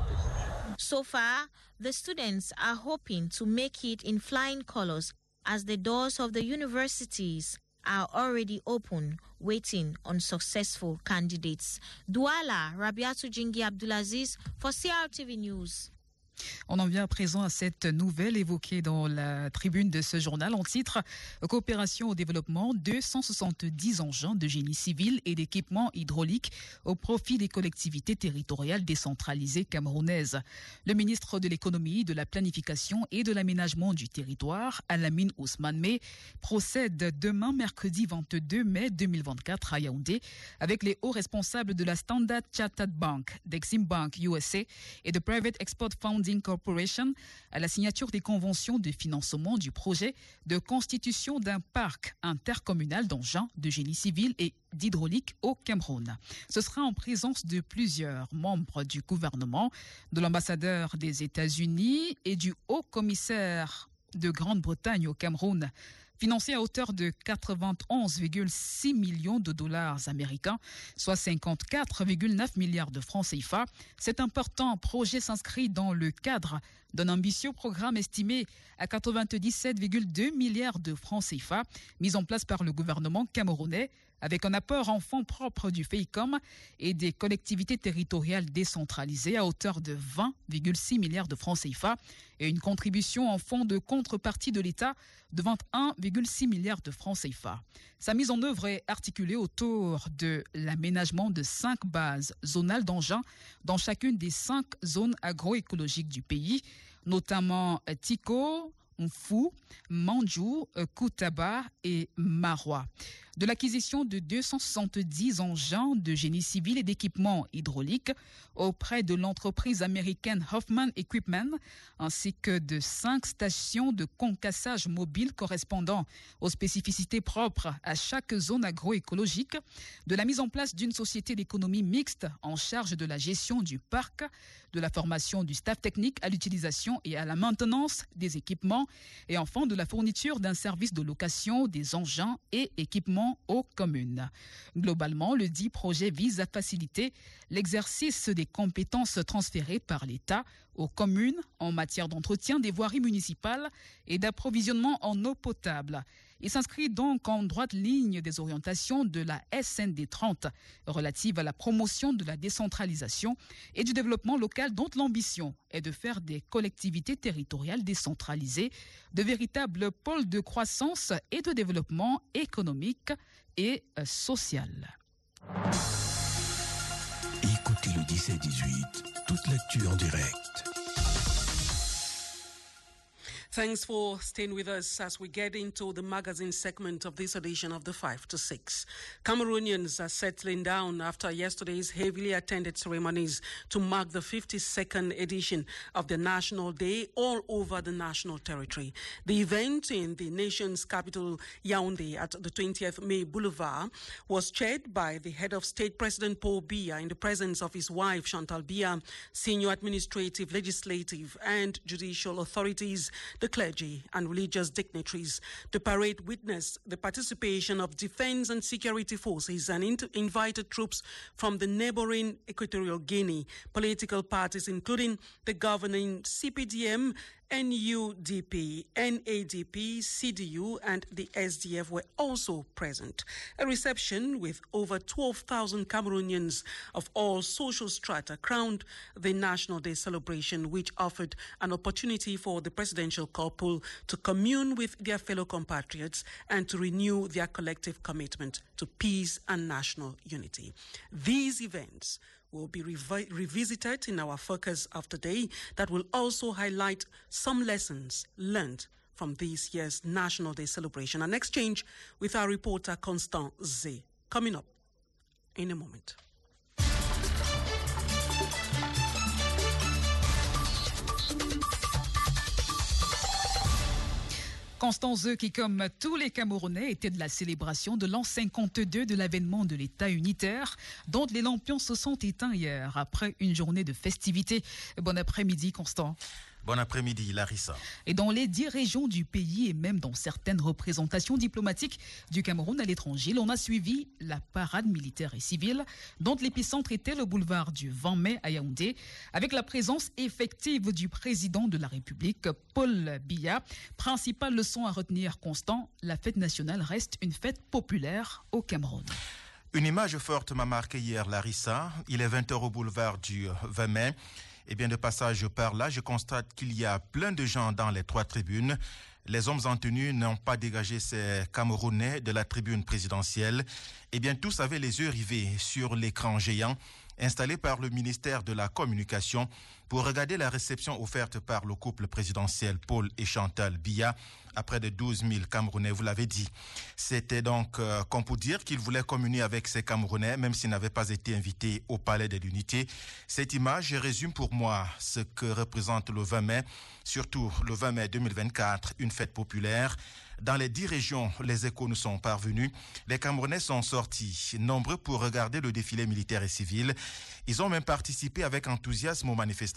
Speaker 22: So far, the students are hoping to make it in flying colors as the doors of the universities are already open, waiting on successful candidates. Douala, Rabiatou Jingi Abdulaziz for CRTV News.
Speaker 1: On en vient à présent à cette nouvelle évoquée dans la tribune de ce journal en titre « Coopération au développement, 270 engins de génie civil et d'équipements hydrauliques au profit des collectivités territoriales décentralisées camerounaises ». Le ministre de l'économie, de la planification et de l'aménagement du territoire, Alamine Ousmane Meh, procède demain mercredi 22 mai 2024 à Yaoundé avec les hauts responsables de la Standard Chartered Bank, d'Exim Bank USA et de Private Export Founding Corporation à la signature des conventions de financement du projet de constitution d'un parc intercommunal d'engins de génie civil et d'hydraulique au Cameroun. Ce sera en présence de plusieurs membres du gouvernement, de l'ambassadeur des États-Unis et du haut commissaire de Grande-Bretagne au Cameroun. financé à hauteur de 91,6 millions de dollars américains, soit 54,9 milliards de francs CFA. Cet important projet s'inscrit dans le cadre d'un ambitieux programme estimé à 97,2 milliards de francs CFA, mis en place par le gouvernement camerounais, avec un apport en fonds propres du FEICOM et des collectivités territoriales décentralisées à hauteur de 20,6 milliards de francs CFA et une contribution en fonds de contrepartie de l'État de 21,6 milliards de francs CFA. Sa mise en œuvre est articulée autour de l'aménagement de 5 bases zonales d'engins dans chacune des 5 zones agroécologiques du pays, notamment Tiko, Mfou, Mandjou, Koutaba et Marois. De l'acquisition de 270 engins de génie civil et d'équipements hydrauliques auprès de l'entreprise américaine Hoffman Equipment, ainsi que de 5 stations de concassage mobile correspondant aux spécificités propres à chaque zone agroécologique, de la mise en place d'une société d'économie mixte en charge de la gestion du parc, de la formation du staff technique à l'utilisation et à la maintenance des équipements, et enfin de la fourniture d'un service de location des engins et équipements aux communes. Globalement, le dit projet vise à faciliter l'exercice des compétences transférées par l'État aux communes en matière d'entretien des voiries municipales et d'approvisionnement en eau potable. Il s'inscrit donc en droite ligne des orientations de la SND 30 relative à la promotion de la décentralisation et du développement local, dont l'ambition est de faire des collectivités territoriales décentralisées de véritables pôles de croissance et de développement économique et social.
Speaker 4: Écoutez le 17-18, toute l'actu en direct.
Speaker 2: Thanks for staying with us as we get into the magazine segment of this edition of the 5 to 6. Cameroonians are settling down after yesterday's heavily attended ceremonies to mark the 52nd edition of the National Day all over the national territory. The event in the nation's capital, Yaoundé, at the 20th May Boulevard, was chaired by the head of state, President Paul Biya, in the presence of his wife, Chantal Biya, senior administrative, legislative, and judicial authorities, the clergy and religious dignitaries. The parade witnessed the participation of defense and security forces and invited troops from the neighboring Equatorial Guinea. Political parties, including the governing CPDM, NUDP, NADP, CDU, and the SDF were also present. A reception with over 12,000 Cameroonians of all social strata crowned the National Day celebration, which offered an opportunity for the presidential couple to commune with their fellow compatriots and to renew their collective commitment to peace and national unity. These events will be revisited in our focus of today that will also highlight some lessons learned from this year's National Day celebration. An exchange with our reporter Constant Z coming up in a moment.
Speaker 1: Constant Zeu qui, comme tous les Camerounais, était de la célébration de l'an 52 de l'avènement de l'État unitaire, dont les lampions se sont éteints hier après une journée de festivités. Bon après-midi, Constant.
Speaker 7: Bon après-midi, Larissa.
Speaker 1: Et dans les 10 régions du pays et même dans certaines représentations diplomatiques du Cameroun à l'étranger, l'on a suivi la parade militaire et civile dont l'épicentre était le boulevard du 20 mai à Yaoundé, avec la présence effective du président de la République, Paul Biya. Principale leçon à retenir, Constant, la fête nationale reste une fête populaire au Cameroun.
Speaker 7: Une image forte m'a marqué hier, Larissa. Il est 20h au boulevard du 20 mai. Et bien, de passage par là, je constate qu'il y a plein de gens dans les 3 tribunes. Les hommes en tenue n'ont pas dégagé ces Camerounais de la tribune présidentielle. Eh bien, tous avaient les yeux rivés sur l'écran géant installé par le ministère de la Communication pour regarder la réception offerte par le couple présidentiel Paul et Chantal Biya à près de 12 000 Camerounais, vous l'avez dit. C'était donc comme pour dire qu'ils voulaient communier avec ces Camerounais, même s'ils n'avaient pas été invités au Palais de l'Unité. Cette image résume pour moi ce que représente le 20 mai, surtout le 20 mai 2024, une fête populaire. Dans les 10 régions, les échos nous sont parvenus. Les Camerounais sont sortis, nombreux pour regarder le défilé militaire et civil. Ils ont même participé avec enthousiasme aux manifestations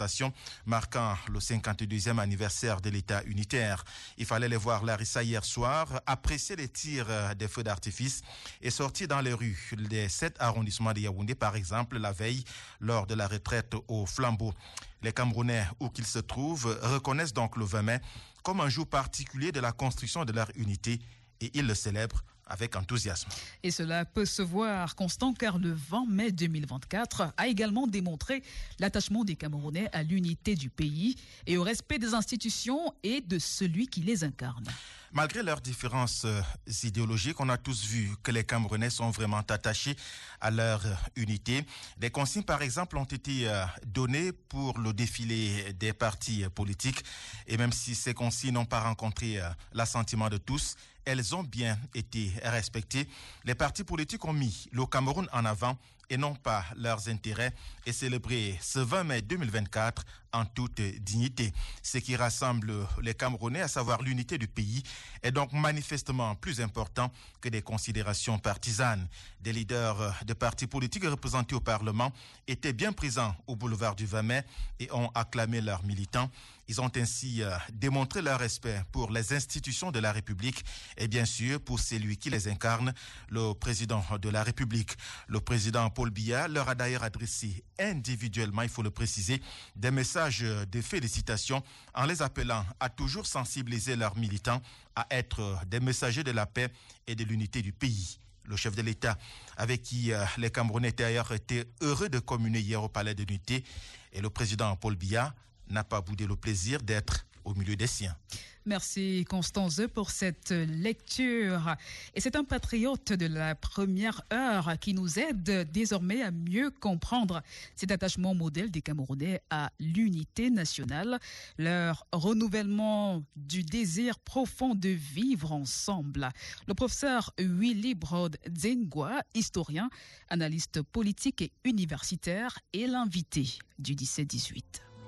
Speaker 7: manifestations marquant le 52e anniversaire de l'État unitaire. Il fallait les voir, Larissa, hier soir, apprécier les tirs des feux d'artifice et sortir dans les rues des 7 arrondissements de Yaoundé, par exemple, la veille, lors de la retraite au flambeau. Les Camerounais, où qu'ils se trouvent, reconnaissent donc le 20 mai comme un jour particulier de la construction de leur unité et ils le célèbrent avec enthousiasme.
Speaker 1: Et cela peut se voir, Constant, car le 20 mai 2024 a également démontré l'attachement des Camerounais à l'unité du pays et au respect des institutions et de celui qui les incarne.
Speaker 7: Malgré leurs différences idéologiques, on a tous vu que les Camerounais sont vraiment attachés à leur unité. Des consignes, par exemple, ont été données pour le défilé des partis politiques. Et même si ces consignes n'ont pas rencontré l'assentiment de tous, elles ont bien été respectées. Les partis politiques ont mis le Cameroun en avant et non pas leurs intérêts et célébrer ce 20 mai 2024 en toute dignité. Ce qui rassemble les Camerounais, à savoir l'unité du pays, est donc manifestement plus important que des considérations partisanes. Des leaders de partis politiques représentés au Parlement étaient bien présents au boulevard du 20 mai et ont acclamé leurs militants. Ils ont ainsi démontré leur respect pour les institutions de la République et bien sûr pour celui qui les incarne, le président de la République. Le président Paul Biya leur a d'ailleurs adressé individuellement, il faut le préciser, des messages de félicitations en les appelant à toujours sensibiliser leurs militants à être des messagers de la paix et de l'unité du pays. Le chef de l'État, avec qui les Camerounais d'ailleurs étaient heureux de communier hier au Palais de l'Unité, et le président Paul Biya n'a pas boudé le plaisir d'être au milieu des siens.
Speaker 1: Merci Constance pour cette lecture. Et c'est un patriote de la première heure qui nous aide désormais à mieux comprendre cet attachement modèle des Camerounais à l'unité nationale, leur renouvellement du désir profond de vivre ensemble. Le professeur Willibrod Nzengwa, historien, analyste politique et universitaire, est l'invité du 17-18.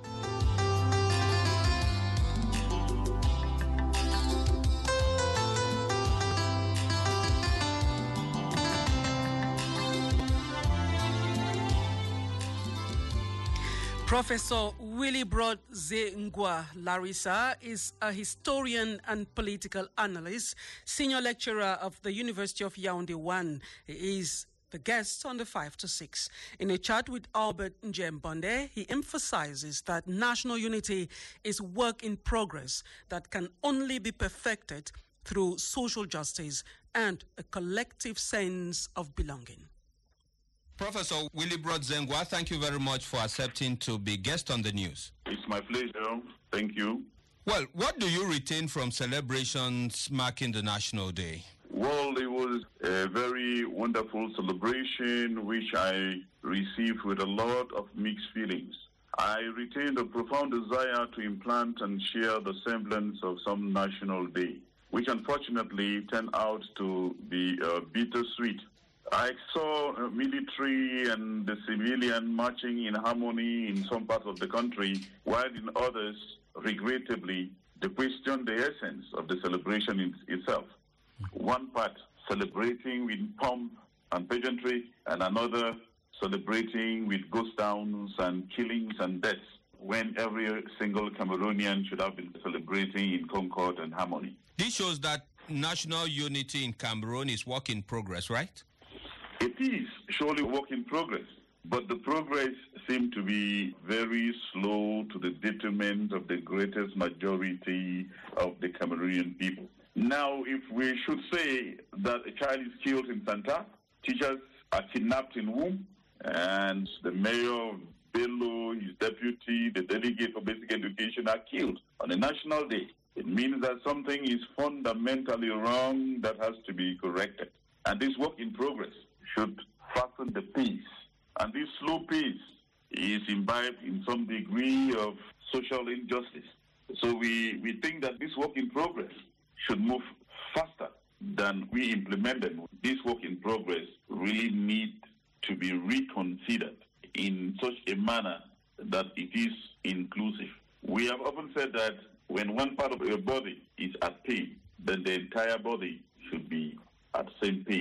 Speaker 2: Professor Willibrod Nzengwa Larissa is a historian and political analyst, senior lecturer of the University of Yaoundé 1. He is the guest on the 5 to 6. In a chat with Albert Njembonde, he emphasizes that national unity is work in progress that can only be perfected through social justice and a collective sense of belonging.
Speaker 6: Professor Willibrod Nzengwa, thank you very much for accepting to be guest on the news.
Speaker 8: It's my pleasure. Thank you.
Speaker 6: Well, what do you retain from celebrations marking the National Day?
Speaker 8: Well, it was a very wonderful celebration which I received with a lot of mixed feelings. I retained a profound desire to implant and share the semblance of some national day, which unfortunately turned out to be bittersweet. I saw military and the civilian marching in harmony in some parts of the country, while in others, regrettably, they questioned the essence of the celebration itself. One part celebrating with pomp and pageantry, and another celebrating with ghost towns and killings and deaths, when every single Cameroonian should have been celebrating in concord and harmony.
Speaker 6: This shows that national unity in Cameroon is work in progress, right?
Speaker 8: It is surely work in progress, but the progress seems to be very slow to the detriment of the greatest majority of the Cameroonian people. Now, if we should say that a child is killed in Santa, teachers are kidnapped in Womb, and the mayor of Bello, his deputy, the delegate for basic education are killed on a national day, it means that something is fundamentally wrong that has to be corrected. And this work in progress should fasten the pace. And this slow pace is imbibed in some degree of social injustice. So we think that this work in progress should move faster than we implement them. This work in progress really needs to be reconsidered in such a manner that it is inclusive. We have often said that when one part of your body is at pain, then the entire body should be at the same pain.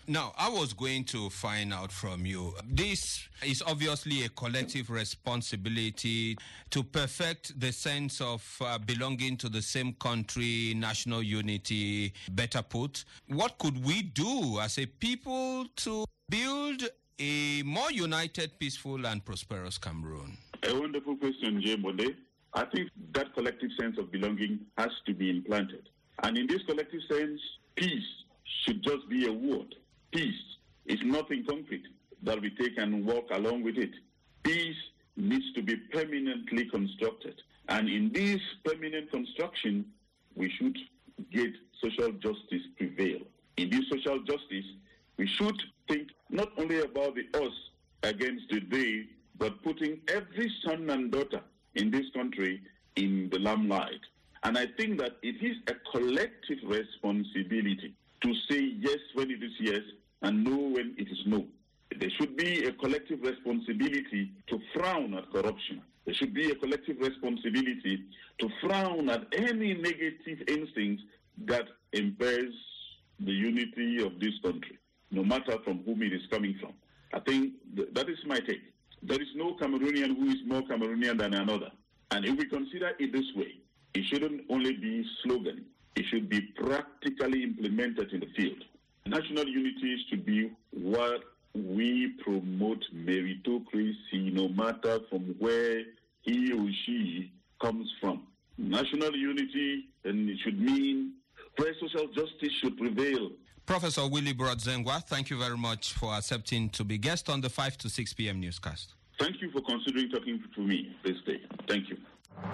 Speaker 6: Now, I was going to find out from you. This is obviously a collective responsibility to perfect the sense of belonging to the same country, national unity, better put. What could we do as a people to build a more united, peaceful, and prosperous Cameroon?
Speaker 8: A wonderful question, Jay Bode. I think that collective sense of belonging has to be implanted. And in this collective sense, peace should just be a word. Peace is nothing concrete that we take and walk along with it. Peace needs to be permanently constructed. And in this permanent construction, we should get social justice prevail. In this social justice, we should think not only about the us against the they, but putting every son and daughter in this country in the limelight. And I think that it is a collective responsibility to say yes when it is yes and no when it is no. There should be a collective responsibility to frown at corruption. There should be a collective responsibility to frown at any negative instincts that impairs the unity of this country, no matter from whom it is coming from. I think that is my take. There is no Cameroonian who is more Cameroonian than another. And if we consider it this way, it shouldn't only be slogan. It should be practically implemented in the field. National unity should be what we promote meritocracy, no matter from where he or she comes from. National unity, and it should mean where social justice should prevail.
Speaker 6: Professor Willibrod Zengwa, thank you very much for accepting to be guest on the 5 to 6 p.m. newscast.
Speaker 8: Thank you for considering talking to me this day. Thank you.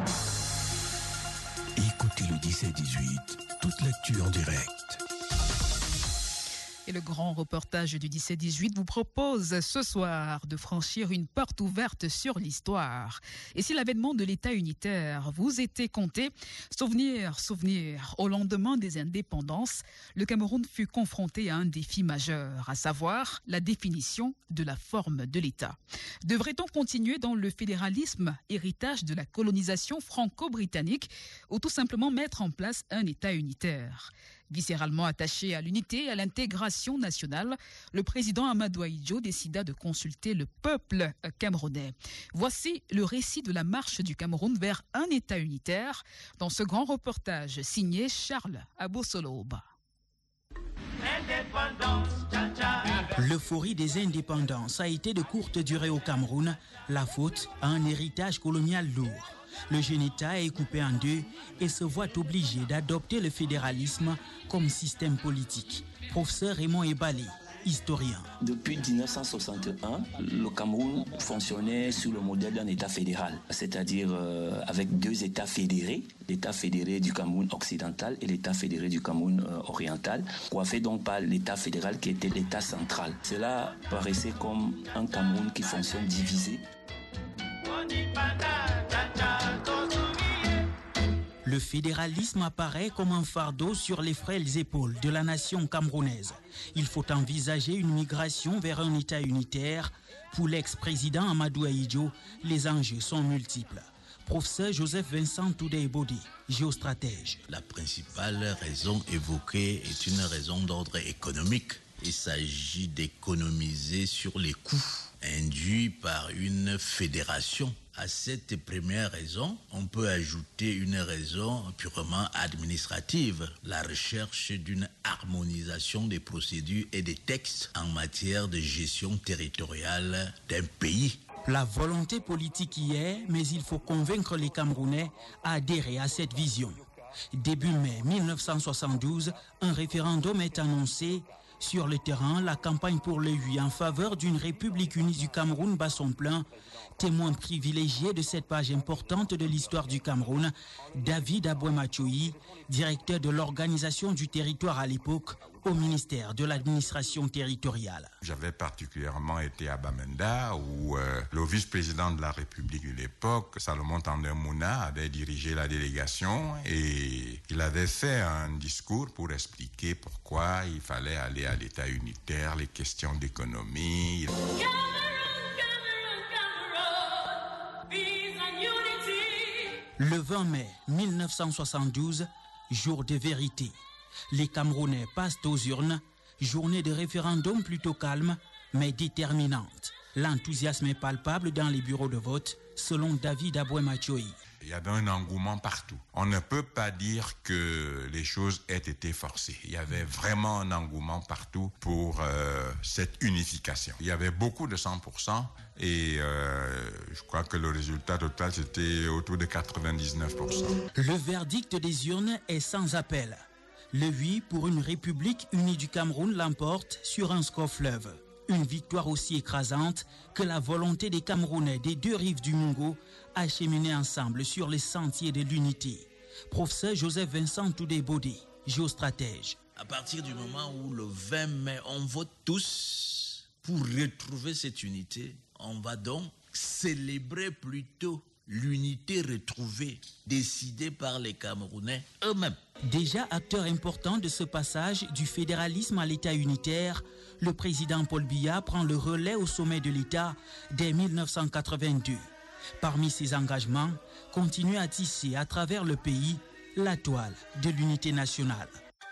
Speaker 4: Écoutez le 17-18, toute l'actu en direct.
Speaker 1: Et le grand reportage du 17-18 vous propose ce soir de franchir une porte ouverte sur l'histoire. Et si l'avènement de l'État unitaire vous était compté, souvenir, au lendemain des indépendances, le Cameroun fut confronté à un défi majeur, à savoir la définition de la forme de l'État. Devrait-on continuer dans le fédéralisme, héritage de la colonisation franco-britannique, ou tout simplement mettre en place un État unitaire ? Viscéralement attaché à l'unité et à l'intégration nationale, le président Amadou Ahidjo décida de consulter le peuple camerounais. Voici le récit de la marche du Cameroun vers un État unitaire dans ce grand reportage signé Charles Abosoloba.
Speaker 9: L'euphorie des indépendances a été de courte durée au Cameroun, la faute à un héritage colonial lourd. Le jeune État est coupé en deux et se voit obligé d'adopter le fédéralisme comme système politique. Professeur Raymond Ebalé, historien.
Speaker 10: Depuis 1961, le Cameroun fonctionnait sur le modèle d'un État fédéral, c'est-à-dire avec deux États fédérés, l'État fédéré du Cameroun occidental et l'État fédéré du Cameroun oriental, coiffé donc par l'État fédéral qui était l'État central. Cela paraissait comme un Cameroun qui fonctionne divisé.
Speaker 9: Le fédéralisme apparaît comme un fardeau sur les frêles épaules de la nation camerounaise. Il faut envisager une migration vers un État unitaire. Pour l'ex-président Amadou Ahidjo, les enjeux sont multiples. Professeur Joseph Vincent Toudé-Bodé, géostratège.
Speaker 11: La principale raison évoquée est une raison d'ordre économique. Il s'agit d'économiser sur les coûts induits par une fédération. À cette première raison, on peut ajouter une raison purement administrative, la recherche d'une harmonisation des procédures et des textes en matière de gestion territoriale d'un pays.
Speaker 9: La volonté politique y est, mais il faut convaincre les Camerounais à adhérer à cette vision. Début mai 1972, un référendum est annoncé. Sur le terrain, la campagne pour le oui en faveur d'une République unie du Cameroun bat son plein. Témoin privilégié de cette page importante de l'histoire du Cameroun, David Abouemachoui, directeur de l'organisation du territoire à l'époque, au ministère de l'administration territoriale.
Speaker 13: J'avais particulièrement été à Bamenda où le vice-président de la République de l'époque, Salomon Tandem Mouna, avait dirigé la délégation et il avait fait un discours pour expliquer pourquoi il fallait aller à l'État unitaire, les questions d'économie.
Speaker 9: Le 20 mai 1972, jour de vérité. Les Camerounais passent aux urnes. Journée de référendum plutôt calme, mais déterminante. L'enthousiasme est palpable dans les bureaux de vote, selon David Aboué-Machoï.
Speaker 13: Il y avait un engouement partout. On ne peut pas dire que les choses aient été forcées. Il y avait vraiment un engouement partout pour cette unification. Il y avait beaucoup de 100% et je crois que le résultat total, c'était autour de 99%.
Speaker 9: Le verdict des urnes est sans appel. Le oui pour une république unie du Cameroun l'emporte sur un score fleuve. Une victoire aussi écrasante que la volonté des Camerounais des deux rives du Mungo à cheminer ensemble sur les sentiers de l'unité. Professeur Joseph Vincent Toudé-Bodé, géostratège.
Speaker 11: À partir du moment où le 20 mai, on vote tous pour retrouver cette unité, on va donc célébrer plutôt l'unité retrouvée, décidée par les Camerounais eux-mêmes.
Speaker 9: Déjà acteur important de ce passage du fédéralisme à l'État unitaire, le président Paul Biya prend le relais au sommet de l'État dès 1982. Parmi ses engagements, continuer à tisser à travers le pays la toile de l'unité nationale.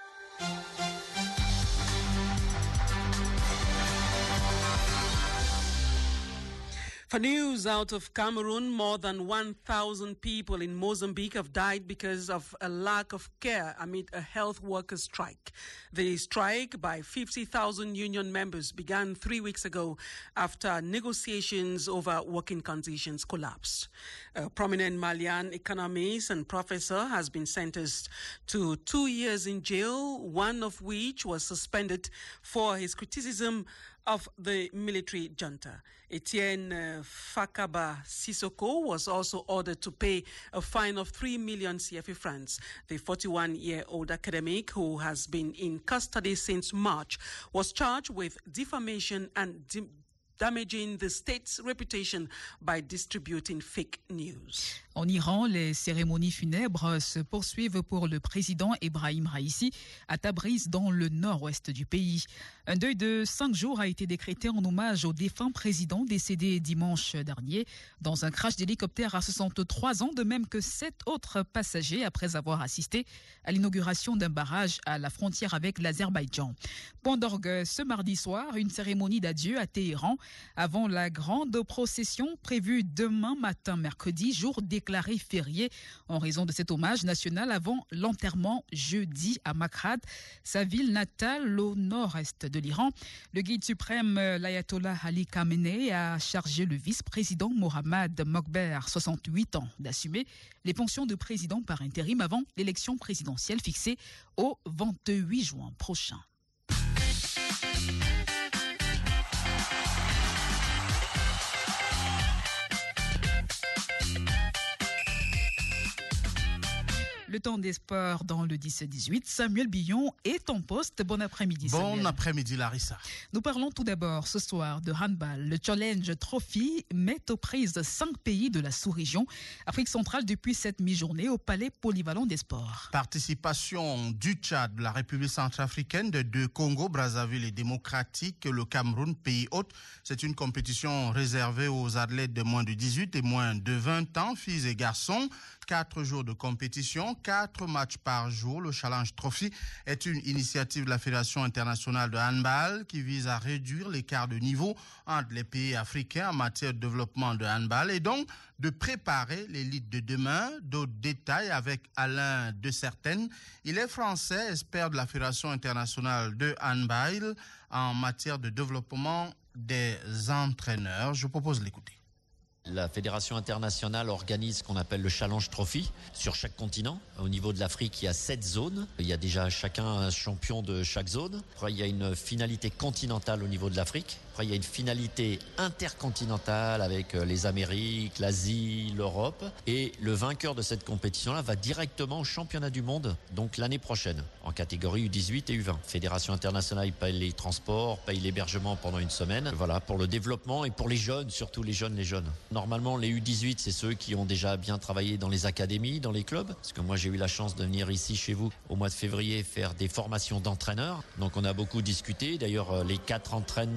Speaker 2: For news out of Cameroon, more than 1,000 people in Mozambique have died because of a lack of care amid a health workers' strike. The strike by 50,000 union members began 3 weeks ago after negotiations over working conditions collapsed. A prominent Malian economist and professor has been sentenced to 2 years in jail, one of which was suspended for his criticism of the military junta. Etienne Fakaba Sissoko was also ordered to pay a fine of 3 million CFA francs. The 41-year-old academic, who has been in custody since March, was charged with defamation and damaging the state's reputation by distributing fake news.
Speaker 1: En Iran, les cérémonies funèbres se poursuivent pour le président Ebrahim Raïssi à Tabriz, dans le nord-ouest du pays. Un deuil de 5 jours a été décrété en hommage au défunt président décédé dimanche dernier dans un crash d'hélicoptère à 63 ans, de même que 7 autres passagers après avoir assisté à l'inauguration d'un barrage à la frontière avec l'Azerbaïdjan. Point d'orgue ce mardi soir, une cérémonie d'adieu à Téhéran avant la grande procession prévue demain matin, mercredi, jour déclaré férié en raison de cet hommage national avant l'enterrement jeudi à Mashhad, sa ville natale au nord-est de l'Iran. Le guide suprême, l'ayatollah Ali Khamenei, a chargé le vice-président Mohammad Mokber, 68 ans, d'assumer les fonctions de président par intérim avant l'élection présidentielle fixée au 28 juin prochain. Le temps des sports dans le 17-18. Samuel Billon est en poste. Bon après-midi, Samuel.
Speaker 12: Bon après-midi, Larissa.
Speaker 1: Nous parlons tout d'abord ce soir de handball. Le Challenge Trophy met aux prises 5 pays de la sous-région Afrique centrale depuis cette mi-journée au Palais Polyvalent des Sports.
Speaker 12: Participation du Tchad, de la République centrafricaine, de Congo, Brazzaville et démocratique, le Cameroun, pays hôte. C'est une compétition réservée aux athlètes de moins de 18 et moins de 20 ans, filles et garçons. 4 jours de compétition, 4 matchs par jour. Le Challenge Trophy est une initiative de la Fédération internationale de handball qui vise à réduire l'écart de niveau entre les pays africains en matière de développement de handball et donc de préparer l'élite de demain. D'autres détails avec Alain de Certaines. Il est français, expert de la Fédération internationale de handball en matière de développement des entraîneurs. Je propose de l'écouter.
Speaker 14: La Fédération internationale organise ce qu'on appelle le Challenge Trophy sur chaque continent. Au niveau de l'Afrique, il y a 7 zones. Il y a déjà chacun un champion de chaque zone. Après, il y a une finalité continentale au niveau de l'Afrique. Après, il y a une finalité intercontinentale avec les Amériques, l'Asie, l'Europe. Et le vainqueur de cette compétition-là va directement au championnat du monde, donc l'année prochaine, en catégorie U18 et U20. Fédération internationale paye les transports, paye l'hébergement pendant une semaine. Voilà, pour le développement et pour les jeunes, surtout les jeunes. Normalement, les U18, c'est ceux qui ont déjà bien travaillé dans les académies, dans les clubs. Parce que moi, j'ai eu la chance de venir ici chez vous au mois de février faire des formations d'entraîneurs. Donc, on a beaucoup discuté. D'ailleurs, les 4 entraîneurs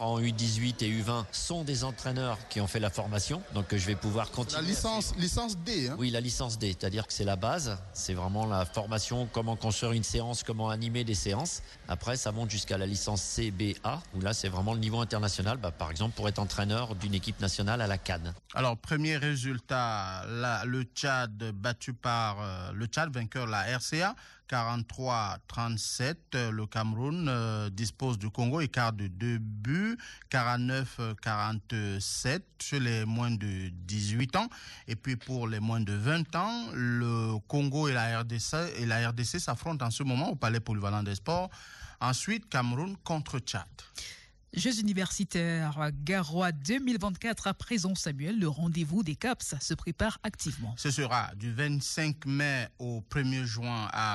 Speaker 14: en U18 et U20 sont des entraîneurs qui ont fait la formation. Donc je vais pouvoir continuer.
Speaker 12: La licence D. Hein?
Speaker 14: Oui, la licence D, c'est-à-dire que c'est la base. C'est vraiment la formation, comment construire une séance, comment animer des séances. Après, ça monte jusqu'à la licence CBA, où là, c'est vraiment le niveau international. Par exemple, pour être entraîneur d'une équipe nationale à la CAN.
Speaker 12: Alors, premier résultat, le Tchad battu par le Tchad, vainqueur la RCA, 43-37. Le Cameroun dispose du Congo, écart de 2 buts, 49-47 chez les moins de 18 ans. Et puis pour les moins de 20 ans, le Congo et la RDC s'affrontent en ce moment au Palais Polyvalent des Sports. Ensuite, Cameroun contre Tchad.
Speaker 1: Jeux universitaires Garoua 2024 à présent, Samuel, le rendez-vous des CAPS se prépare activement.
Speaker 12: Ce sera du 25 mai au 1er juin à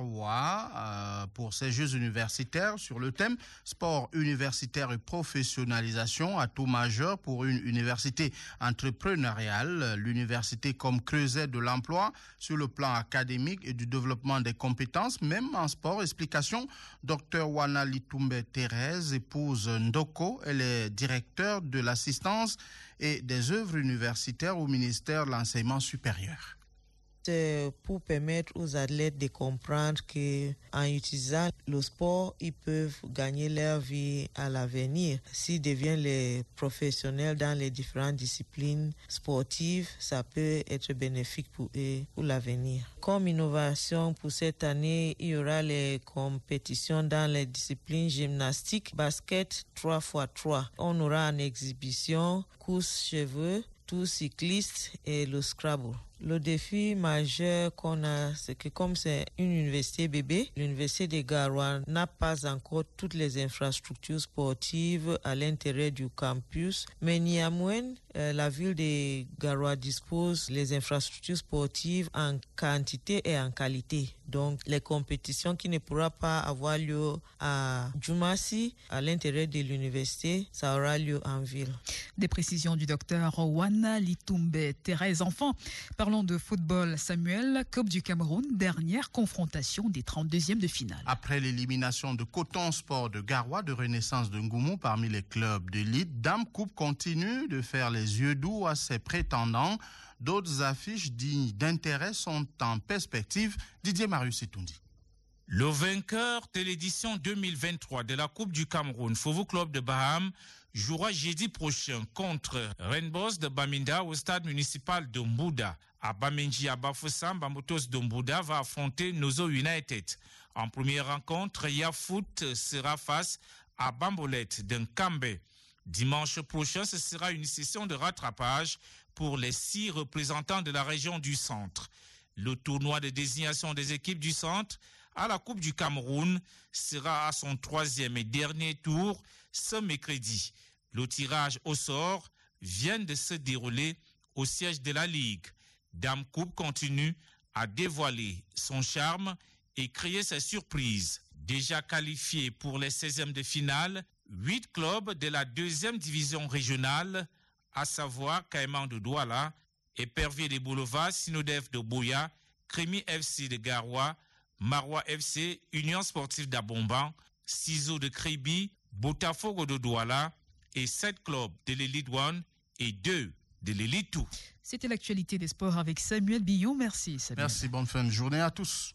Speaker 12: Garoua pour ces Jeux universitaires sur le thème sport universitaire et professionnalisation, atout majeur pour une université entrepreneuriale. L'université comme creuset de l'emploi sur le plan académique et du développement des compétences, même en sport. Explication, Dr Wana Litumbe Thérèse, épouse Ndoko, elle est directeur de l'assistance et des œuvres universitaires au ministère de l'Enseignement supérieur.
Speaker 15: C'est pour permettre aux athlètes de comprendre qu'en utilisant le sport, ils peuvent gagner leur vie à l'avenir. S'ils deviennent les professionnels dans les différentes disciplines sportives, ça peut être bénéfique pour eux pour l'avenir. Comme innovation pour cette année, il y aura les compétitions dans les disciplines gymnastique, basket 3x3. On aura en exhibition course cheveux, tout cycliste et le Scrabble. Le défi majeur qu'on a, c'est que comme c'est une université bébé, l'université de Garoua n'a pas encore toutes les infrastructures sportives à l'intérieur du campus. Mais néanmoins, la ville de Garoua dispose des infrastructures sportives en quantité et en qualité. Donc, les compétitions qui ne pourront pas avoir lieu à Djoumassi, à l'intérieur de l'université, ça aura lieu en ville.
Speaker 1: Des précisions du docteur Wana Litumbe Thérèse. Enfant, parlons de football, Samuel. Coupe du Cameroun, dernière confrontation des 32e de finale.
Speaker 12: Après l'élimination de Coton Sport de Garoua, de Renaissance de Ngoumou parmi les clubs d'élite, Dame Coupe continue de faire les yeux doux à ses prétendants. D'autres affiches dignes d'intérêt sont en perspective. Didier Marius Etoundi.
Speaker 16: Le vainqueur de l'édition 2023 de la Coupe du Cameroun, Fovo Club de Baham, jouera jeudi prochain contre Rainbows de Baminda au stade municipal de Mbouda. À Bamenji, à Bafoussam, Bamoutos de Mbouda va affronter Nozo United. En première rencontre, Yafoot sera face à Bambolette de Nkambe. Dimanche prochain, ce sera une session de rattrapage pour les 6 représentants de la région du centre. Le tournoi de désignation des équipes du centre à la Coupe du Cameroun sera à son 3e et dernier tour ce mercredi. Le tirage au sort vient de se dérouler au siège de la Ligue. Dame Coupe continue à dévoiler son charme et créer ses surprises. Déjà qualifiés pour les 16e de finale, 8 clubs de la 2e division régionale, à savoir Caïman de Douala, Épervier de Boulevard, Sinodev de Bouya, Crémy FC de Garoua, Marois FC, Union Sportive d'Abomban, Ciseaux de Créby, Botafogo de Douala et 7 clubs de l'Elite 1 et 2 de l'Elite 2.
Speaker 1: C'était l'actualité des sports avec Samuel Billon. Merci Samuel.
Speaker 12: Merci, bonne fin de journée à tous.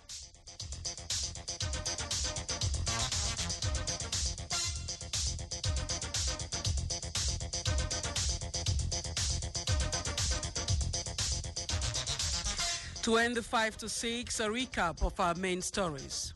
Speaker 2: To end the 5 to 6, a recap of our main stories.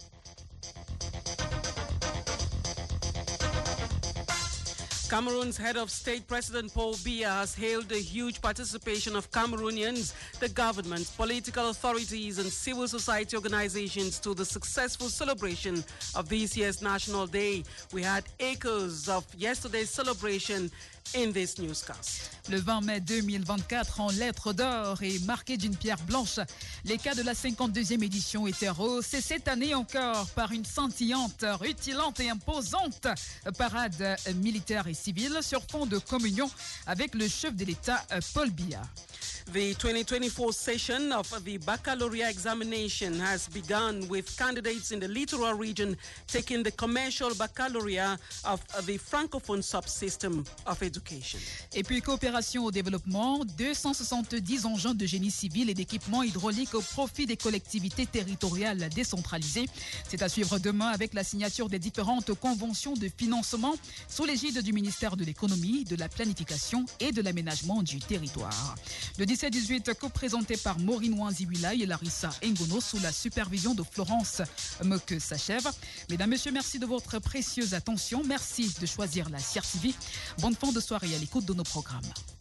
Speaker 2: Cameroon's head of state, President Paul Biya, has hailed the huge participation of Cameroonians, the government, political authorities and civil society organizations to the successful celebration of this year's National Day. We had echoes of yesterday's celebration in this newscast.
Speaker 1: Le 20 mai 2024, en lettres d'or et marqué d'une pierre blanche, les cas de la 52e édition étaient rehaussés cette année encore par une scintillante, rutilante et imposante parade militaire et civile sur fond de communion avec le chef de l'État, Paul Biya.
Speaker 2: The 2024 session of the baccalaureate examination has begun with candidates in the littoral region taking the commercial baccalaureate of the francophone subsystem of education.
Speaker 1: Et puis coopération au développement, 270 engins de génie civil et d'équipements hydrauliques au profit des collectivités territoriales décentralisées. C'est à suivre demain avec la signature des différentes conventions de financement sous l'égide du ministère de l'économie, de la planification et de l'aménagement du territoire. Le 17-18, co-présenté par Maureen Wanziwilai et Larissa Ngono sous la supervision de Florence Moque s'achève. Mesdames, Messieurs, merci de votre précieuse attention. Merci de choisir la CRTV. Bonne fin de soirée à l'écoute de nos programmes.